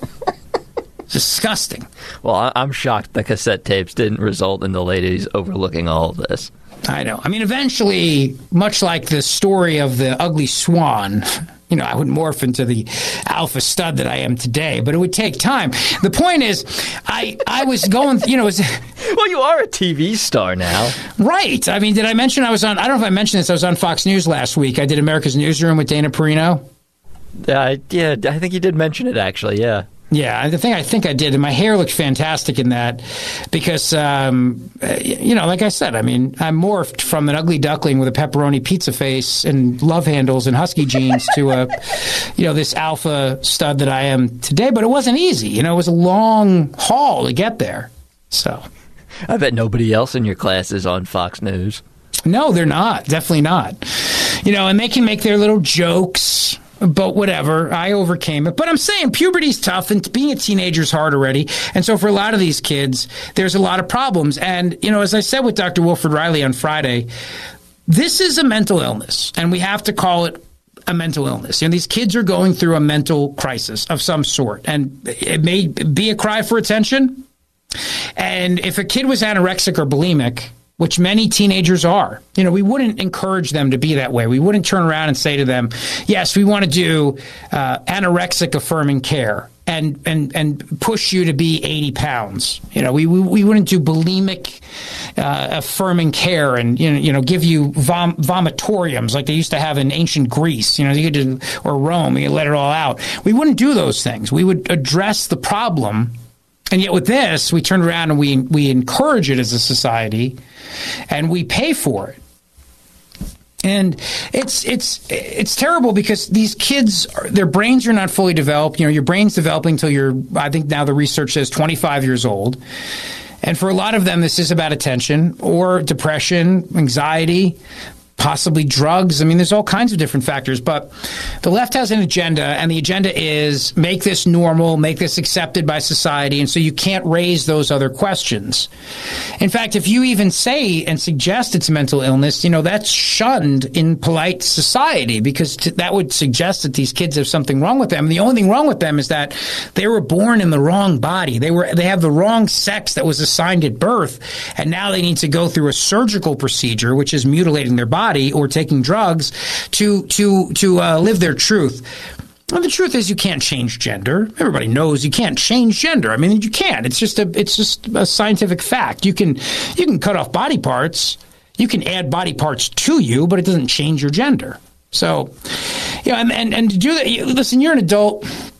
Disgusting. Well, I'm shocked the cassette tapes didn't result in the ladies overlooking all of this. I know. I mean, eventually, much like the story of the ugly swan, you know, I would morph into the alpha stud that I am today, but it would take time. The point is, I I was going, you know, it was, well, you are a T V star now. Right. I mean, did I mention I was on, I don't know if I mentioned this, I was on Fox News last week. I did America's Newsroom with Dana Perino. Uh, yeah, I think you did mention it, actually, yeah. Yeah, the thing I think I did, and my hair looked fantastic in that because, um, you know, like I said, I mean, I morphed from an ugly duckling with a pepperoni pizza face and love handles and husky jeans to a, you know, this alpha stud that I am today. But it wasn't easy. You know, it was a long haul to get there. So, I bet nobody else in your class is on Fox News. No, they're not. Definitely not. You know, and they can make their little jokes. But whatever, I overcame it. But I'm saying puberty's tough, and being a teenager's hard already. And so for a lot of these kids, there's a lot of problems. And, you know, as I said with Doctor Wilfred Riley on Friday, this is a mental illness, and we have to call it a mental illness. You know, these kids are going through a mental crisis of some sort, and it may be a cry for attention. And if a kid was anorexic or bulimic, which many teenagers are, you know, we wouldn't encourage them to be that way. We wouldn't turn around and say to them, yes, we want to do uh, anorexic affirming care and, and, and push you to be eighty pounds. You know, we, we, we wouldn't do bulimic uh, affirming care and, you know, you know give you vom- vomitoriums like they used to have in ancient Greece, you know, you could, or Rome, you let it all out. We wouldn't do those things. We would address the problem. And yet with this, we turn around and we we encourage it as a society, and we pay for it. And it's it's it's terrible because these kids, their brains are not fully developed. You know, your brain's developing until you're, I think now the research says, twenty-five years old. And for a lot of them, this is about attention or depression, anxiety, possibly drugs. I mean, there's all kinds of different factors, but the left has an agenda, and the agenda is make this normal, make this accepted by society, and so you can't raise those other questions. In fact, if you even say and suggest it's mental illness, you know, that's shunned in polite society because t- that would suggest that these kids have something wrong with them. The only thing wrong with them is that they were born in the wrong body. They were they have the wrong sex that was assigned at birth, and now they need to go through a surgical procedure, which is mutilating their body or taking drugs to to to uh, live their truth. Well, the truth is you can't change gender. Everybody knows you can't change gender. I mean, you can't. It's just a it's just a scientific fact. You can you can cut off body parts. You can add body parts to you, but it doesn't change your gender. So, you know, and and, and to do that, you, listen, you're an adult.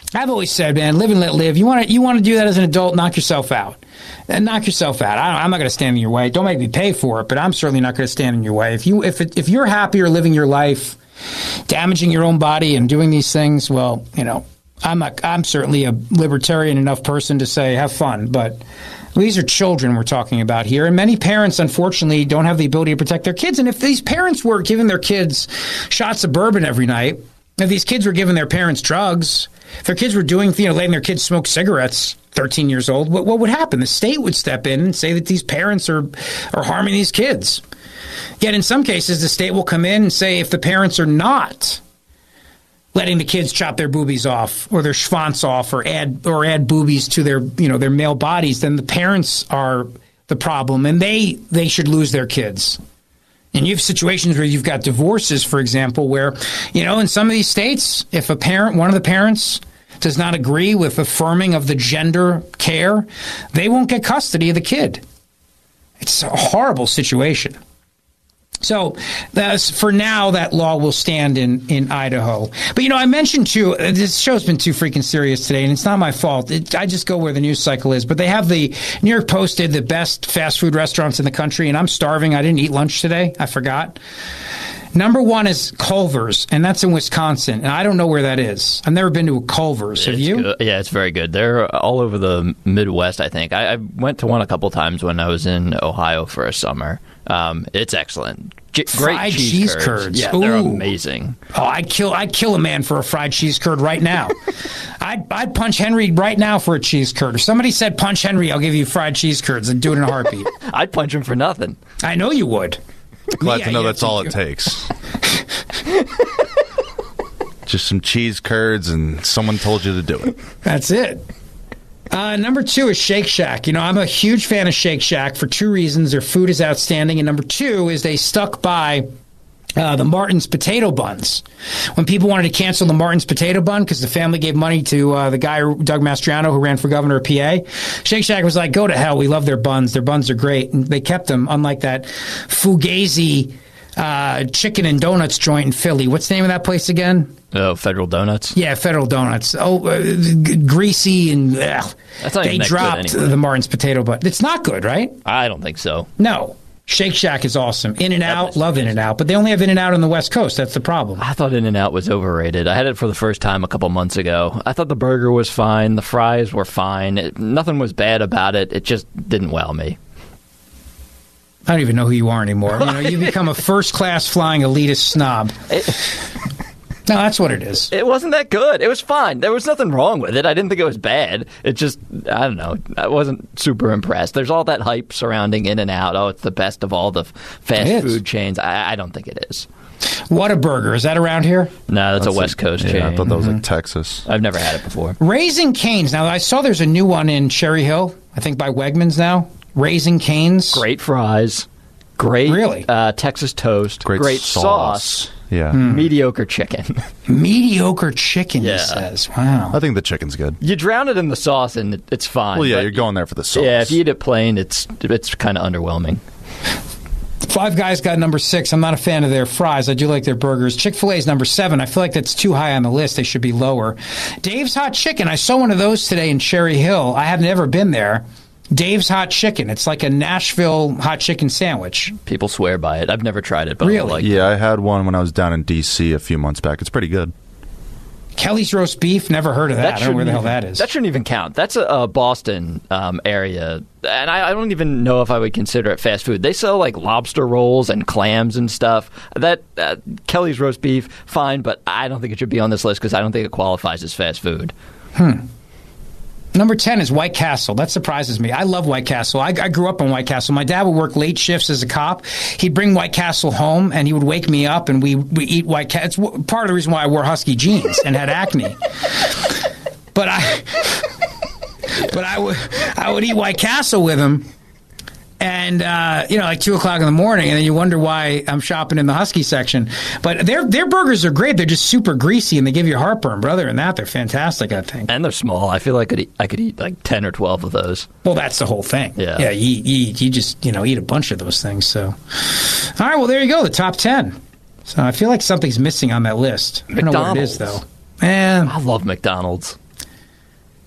I've always said, man, live and let live. You want to you want to do that as an adult, knock yourself out. And knock yourself out. I, I'm not going to stand in your way. Don't make me pay for it, but I'm certainly not going to stand in your way. If you if it, if you're happier living your life, damaging your own body and doing these things, well, you know, I'm not, I'm certainly a libertarian enough person to say have fun, but these are children we're talking about here, and many parents, unfortunately, don't have the ability to protect their kids. And if these parents were giving their kids shots of bourbon every night, if these kids were giving their parents drugs, if their kids were doing, you know, letting their kids smoke cigarettes, thirteen years old, what, what would happen? The state would step in and say that these parents are, are harming these kids. Yet in some cases, the state will come in and say if the parents are not letting the kids chop their boobies off or their schwanz off or add or add boobies to their, you know, their male bodies, then the parents are the problem and they they should lose their kids. And you have situations where you've got divorces, for example, where, you know, in some of these states, if a parent, one of the parents does not agree with affirming of the gender care, they won't get custody of the kid. It's a horrible situation. So that's, for now, that law will stand in, in Idaho. But, you know, I mentioned, too, this show's been too freaking serious today, and it's not my fault. It, I just go where the news cycle is. But they have the New York Post did the best fast food restaurants in the country, and I'm starving. I didn't eat lunch today. I forgot. Number one is Culver's, and that's in Wisconsin. And I don't know where that is. I've never been to a Culver's. Have it's you? Good. Yeah, it's very good. They're all over the Midwest, I think. I, I went to one a couple times when I was in Ohio for a summer. Um, it's excellent. G- great fried cheese, cheese curds. curds. Yeah, Ooh. they're amazing. Oh, I'd kill I'd kill a man for a fried cheese curd right now. I'd I'd punch Henry right now for a cheese curd. If somebody said punch Henry, I'll give you fried cheese curds and do it in a heartbeat. I'd punch him for nothing. I know you would. Glad Yeah, to know yeah, that's all it takes. Just some cheese curds and someone told you to do it. That's it. Uh, number two is Shake Shack. You know, I'm a huge fan of Shake Shack for two reasons. Their food is outstanding. And number two is they stuck by uh, the Martin's potato buns. When people wanted to cancel the Martin's potato bun because the family gave money to uh, the guy, Doug Mastriano, who ran for governor of P A, Shake Shack was like, go to hell. We love their buns. Their buns are great. And they kept them, unlike that Fugazi uh, chicken and donuts joint in Philly. What's the name of that place again? Oh, Federal Donuts? Yeah, Federal Donuts. Oh, uh, g- greasy and ugh. That's not They even that dropped good anyway. the Martin's potato bun. It's not good, right? I don't think so. No. Shake Shack is awesome. In-N-Out, love In-N-Out. But they only have In-N-Out on the West Coast. That's the problem. I thought In-N-Out was overrated. I had it for the first time a couple months ago. I thought the burger was fine. The fries were fine. It, nothing was bad about it. It just didn't wow me. I don't even know who you are anymore. You know, you become a first-class flying elitist snob. It, no, that's what it is. It wasn't that good. It was fine. There was nothing wrong with it. I didn't think it was bad. It just, I don't know. I wasn't super impressed. There's all that hype surrounding In-N-Out. Oh, it's the best of all the fast food chains. I, I don't think it is. Whataburger. Is that around here? No, that's, That's a West like- Coast yeah, chain. I thought that was like Texas. I've never had it before. Raising Cane's. Now, I saw there's a new one in Cherry Hill, I think by Wegmans now. Raising Cane's. Great fries. Great Really? uh, Texas toast. Great sauce. sauce. Yeah. Mediocre chicken. Mediocre chicken, Yeah. he says. Wow. I think the chicken's good. You drown it in the sauce and it, it's fine. Well, yeah, but- you're going there for the sauce. Yeah, if you eat it plain, it's it's kind of underwhelming. Five Guys got number six. I'm not a fan of their fries. I do like their burgers. Chick-fil-A is number seven. I feel like that's too high on the list. They should be lower. Dave's Hot Chicken. I saw one of those today in Cherry Hill. I have never been there. Dave's Hot Chicken. It's like a Nashville hot chicken sandwich. People swear by it. I've never tried it, but I Really? like Yeah, I had one when I was down in D C a few months back. It's pretty good. Kelly's Roast Beef. Never heard of that. I don't know where the hell shouldn't that is. That shouldn't even count. That's a, a Boston um, area, and I, I don't even know if I would consider it fast food. They sell like lobster rolls and clams and stuff. That uh, Kelly's Roast Beef, fine, but I don't think it should be on this list because I don't think it qualifies as fast food. Hmm. Number ten is White Castle. That surprises me. I love White Castle. I, I grew up on White Castle. My dad would work late shifts as a cop. He'd bring White Castle home, and he would wake me up, and we we eat White Castle. It's part of the reason why I wore husky jeans and had acne. But I, but I would I would eat White Castle with him, and uh, you know, like two o'clock in the morning, and then you wonder why I'm shopping in the husky section. But their their burgers are great. They're just super greasy, and they give you heartburn. But other than that, they're fantastic, I think. And they're small. I feel like I could eat, I could eat like ten or twelve of those. Well, that's the whole thing. Yeah. Yeah, you, you, you just, you know, eat a bunch of those things. So, all right, well, there you go, the top ten. So I feel like something's missing on that list. I don't know what it is, though. McDonald's. Man, I love McDonald's.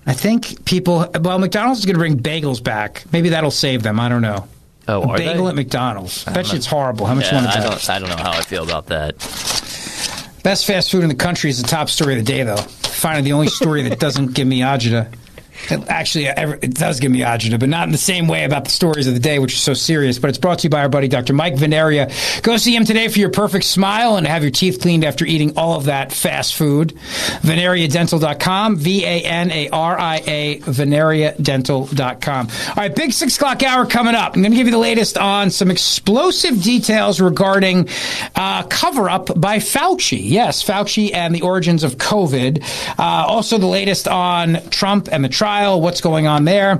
I think people, well, McDonald's is going to bring bagels back. Maybe that'll save them. I don't know. Oh, a are bagel they? at McDonald's. I bet you know. it's horrible. How much yeah, you want to I bet? don't, I don't know how I feel about that. Best fast food in the country is the top story of the day, though. Finally, the only story that doesn't give me agita. It actually, it does give me agita, but not in the same way about the stories of the day, which are so serious. But it's brought to you by our buddy, Doctor Mike Veneria. Go see him today for your perfect smile and have your teeth cleaned after eating all of that fast food. Veneria Dental dot com, V A N A R I A, Veneria Dental dot com. All right, big six o'clock hour coming up. I'm going to give you the latest on some explosive details regarding uh, cover-up by Fauci. Yes, Fauci and the origins of COVID. Uh, also, the latest on Trump and the trial, what's going on there.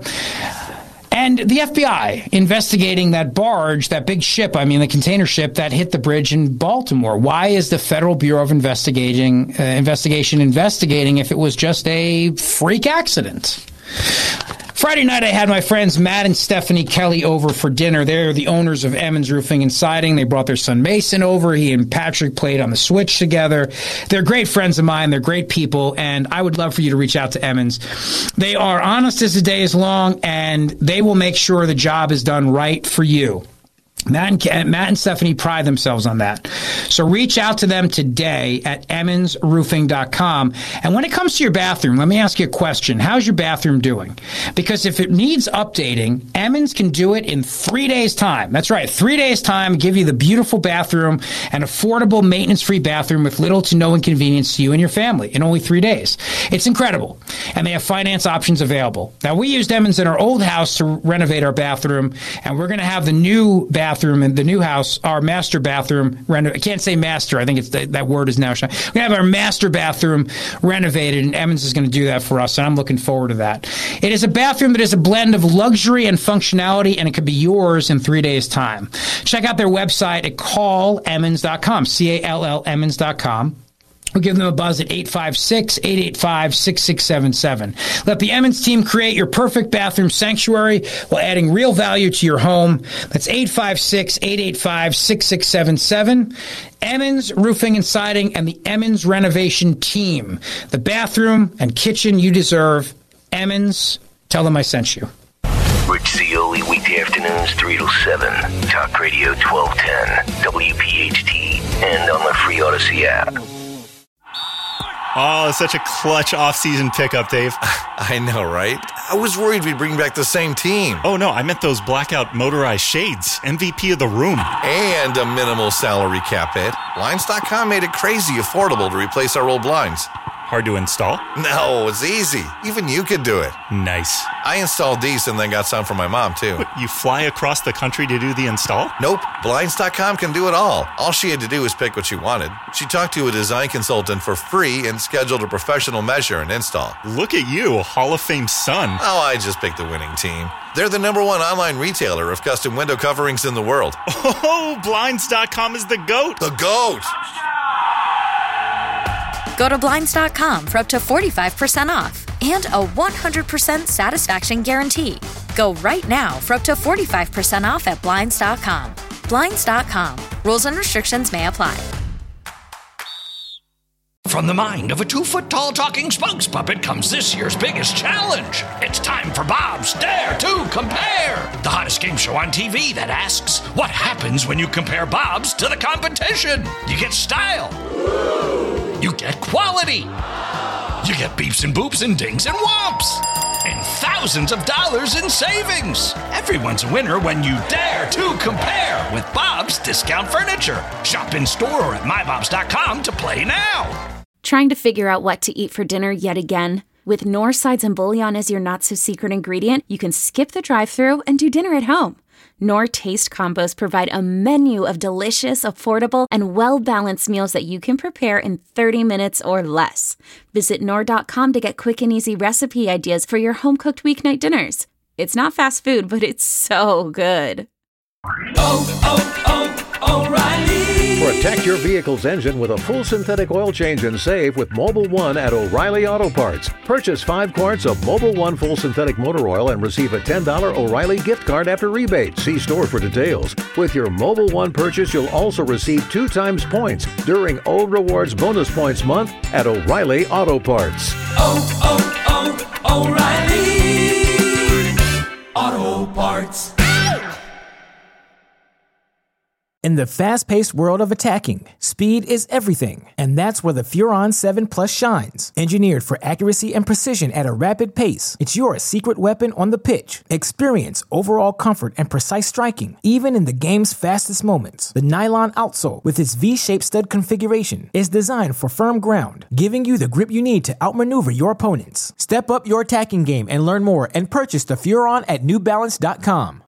And the F B I investigating that barge, that big ship, I mean the container ship that hit the bridge in Baltimore. Why is the Federal Bureau of Investigating uh, Investigation investigating if it was just a freak accident? Friday night, I had my friends Matt and Stephanie Kelly over for dinner. They're the owners of Emmons Roofing and Siding. They brought their son Mason over. He and Patrick played on the Switch together. They're great friends of mine. They're great people, and I would love for you to reach out to Emmons. They are honest as the day is long, and they will make sure the job is done right for you. Matt and, Matt and Stephanie pride themselves on that. So reach out to them today at emmons roofing dot com. And when it comes to your bathroom, let me ask you a question. How's your bathroom doing? Because if it needs updating, Emmons can do it in three days' time. That's right, three days' time, give you the beautiful bathroom, an affordable, maintenance-free bathroom with little to no inconvenience to you and your family in only three days. It's incredible. And they have finance options available. Now, we used Emmons in our old house to renovate our bathroom, and we're going to have the new bathroom Bathroom in the new house, our master bathroom reno- I can't say master. I think it's the, that word is now. We're going to have our master bathroom renovated, and Emmons is going to do that for us, and I'm looking forward to that. It is a bathroom that is a blend of luxury and functionality, and it could be yours in three days' time. Check out their website at call emmons dot com, C A L L Emmons dot com. We'll give them a buzz at eight five six, eight eight five, six six seven seven. Let the Emmons team create your perfect bathroom sanctuary while adding real value to your home. That's eight five six, eight eight five, six six seven seven. Emmons Roofing and Siding and the Emmons Renovation Team. The bathroom and kitchen you deserve. Emmons, tell them I sent you. Rich Cioli, weekday afternoons, three to seven. Talk Radio twelve ten, W P H T, and on the free Odyssey app. Oh, such a clutch off-season pickup, Dave. I know, right? I was worried we'd bring back the same team. Oh, no, I meant those blackout motorized shades. M V P of the room. And a minimal salary cap hit. Blinds dot com made it crazy affordable to replace our old blinds. Hard to install? No, it's easy. Even you could do it. Nice. I installed these and then got some for my mom, too. What, you fly across the country to do the install? Nope. Blinds dot com can do it all. All she had to do was pick what she wanted. She talked to a design consultant for free and scheduled a professional measure and install. Look at you, Hall of Fame son. Oh, I just picked the winning team. They're the number one online retailer of custom window coverings in the world. Oh, Blinds dot com is the GOAT. The GOAT! Go to Blinds dot com for up to forty-five percent off and a one hundred percent satisfaction guarantee. Go right now for up to forty-five percent off at Blinds dot com. Blinds dot com. Rules and restrictions may apply. From the mind of a two-foot-tall talking spokes puppet comes this year's biggest challenge. It's time for Bob's Dare to Compare, the hottest game show on T V that asks, what happens when you compare Bob's to the competition? You get style. You get quality. You get beeps and boops and dings and whomps. And thousands of dollars in savings. Everyone's a winner when you dare to compare with Bob's Discount Furniture. Shop in store or at my bobs dot com to play now. Trying to figure out what to eat for dinner yet again? With Knorr sides and bouillon as your not-so-secret ingredient, you can skip the drive-thru and do dinner at home. Knorr Taste Combos provide a menu of delicious, affordable, and well-balanced meals that you can prepare in thirty minutes or less. Visit Knorr dot com to get quick and easy recipe ideas for your home-cooked weeknight dinners. It's not fast food, but it's so good. Oh, oh, oh, O'Reilly! Protect your vehicle's engine with a full synthetic oil change and save with Mobil one at O'Reilly Auto Parts. Purchase five quarts of Mobil one full synthetic motor oil and receive a ten dollars O'Reilly gift card after rebate. See store for details. With your Mobil one purchase, you'll also receive two times points during O Rewards Bonus Points Month at O'Reilly Auto Parts. Oh, oh, oh, O'Reilly Auto Parts. In the fast-paced world of attacking, speed is everything, and that's where the Furon seven Plus shines. Engineered for accuracy and precision at a rapid pace, it's your secret weapon on the pitch. Experience overall comfort and precise striking, even in the game's fastest moments. The nylon outsole, with its V-shaped stud configuration, is designed for firm ground, giving you the grip you need to outmaneuver your opponents. Step up your attacking game and learn more and purchase the Furon at New Balance dot com.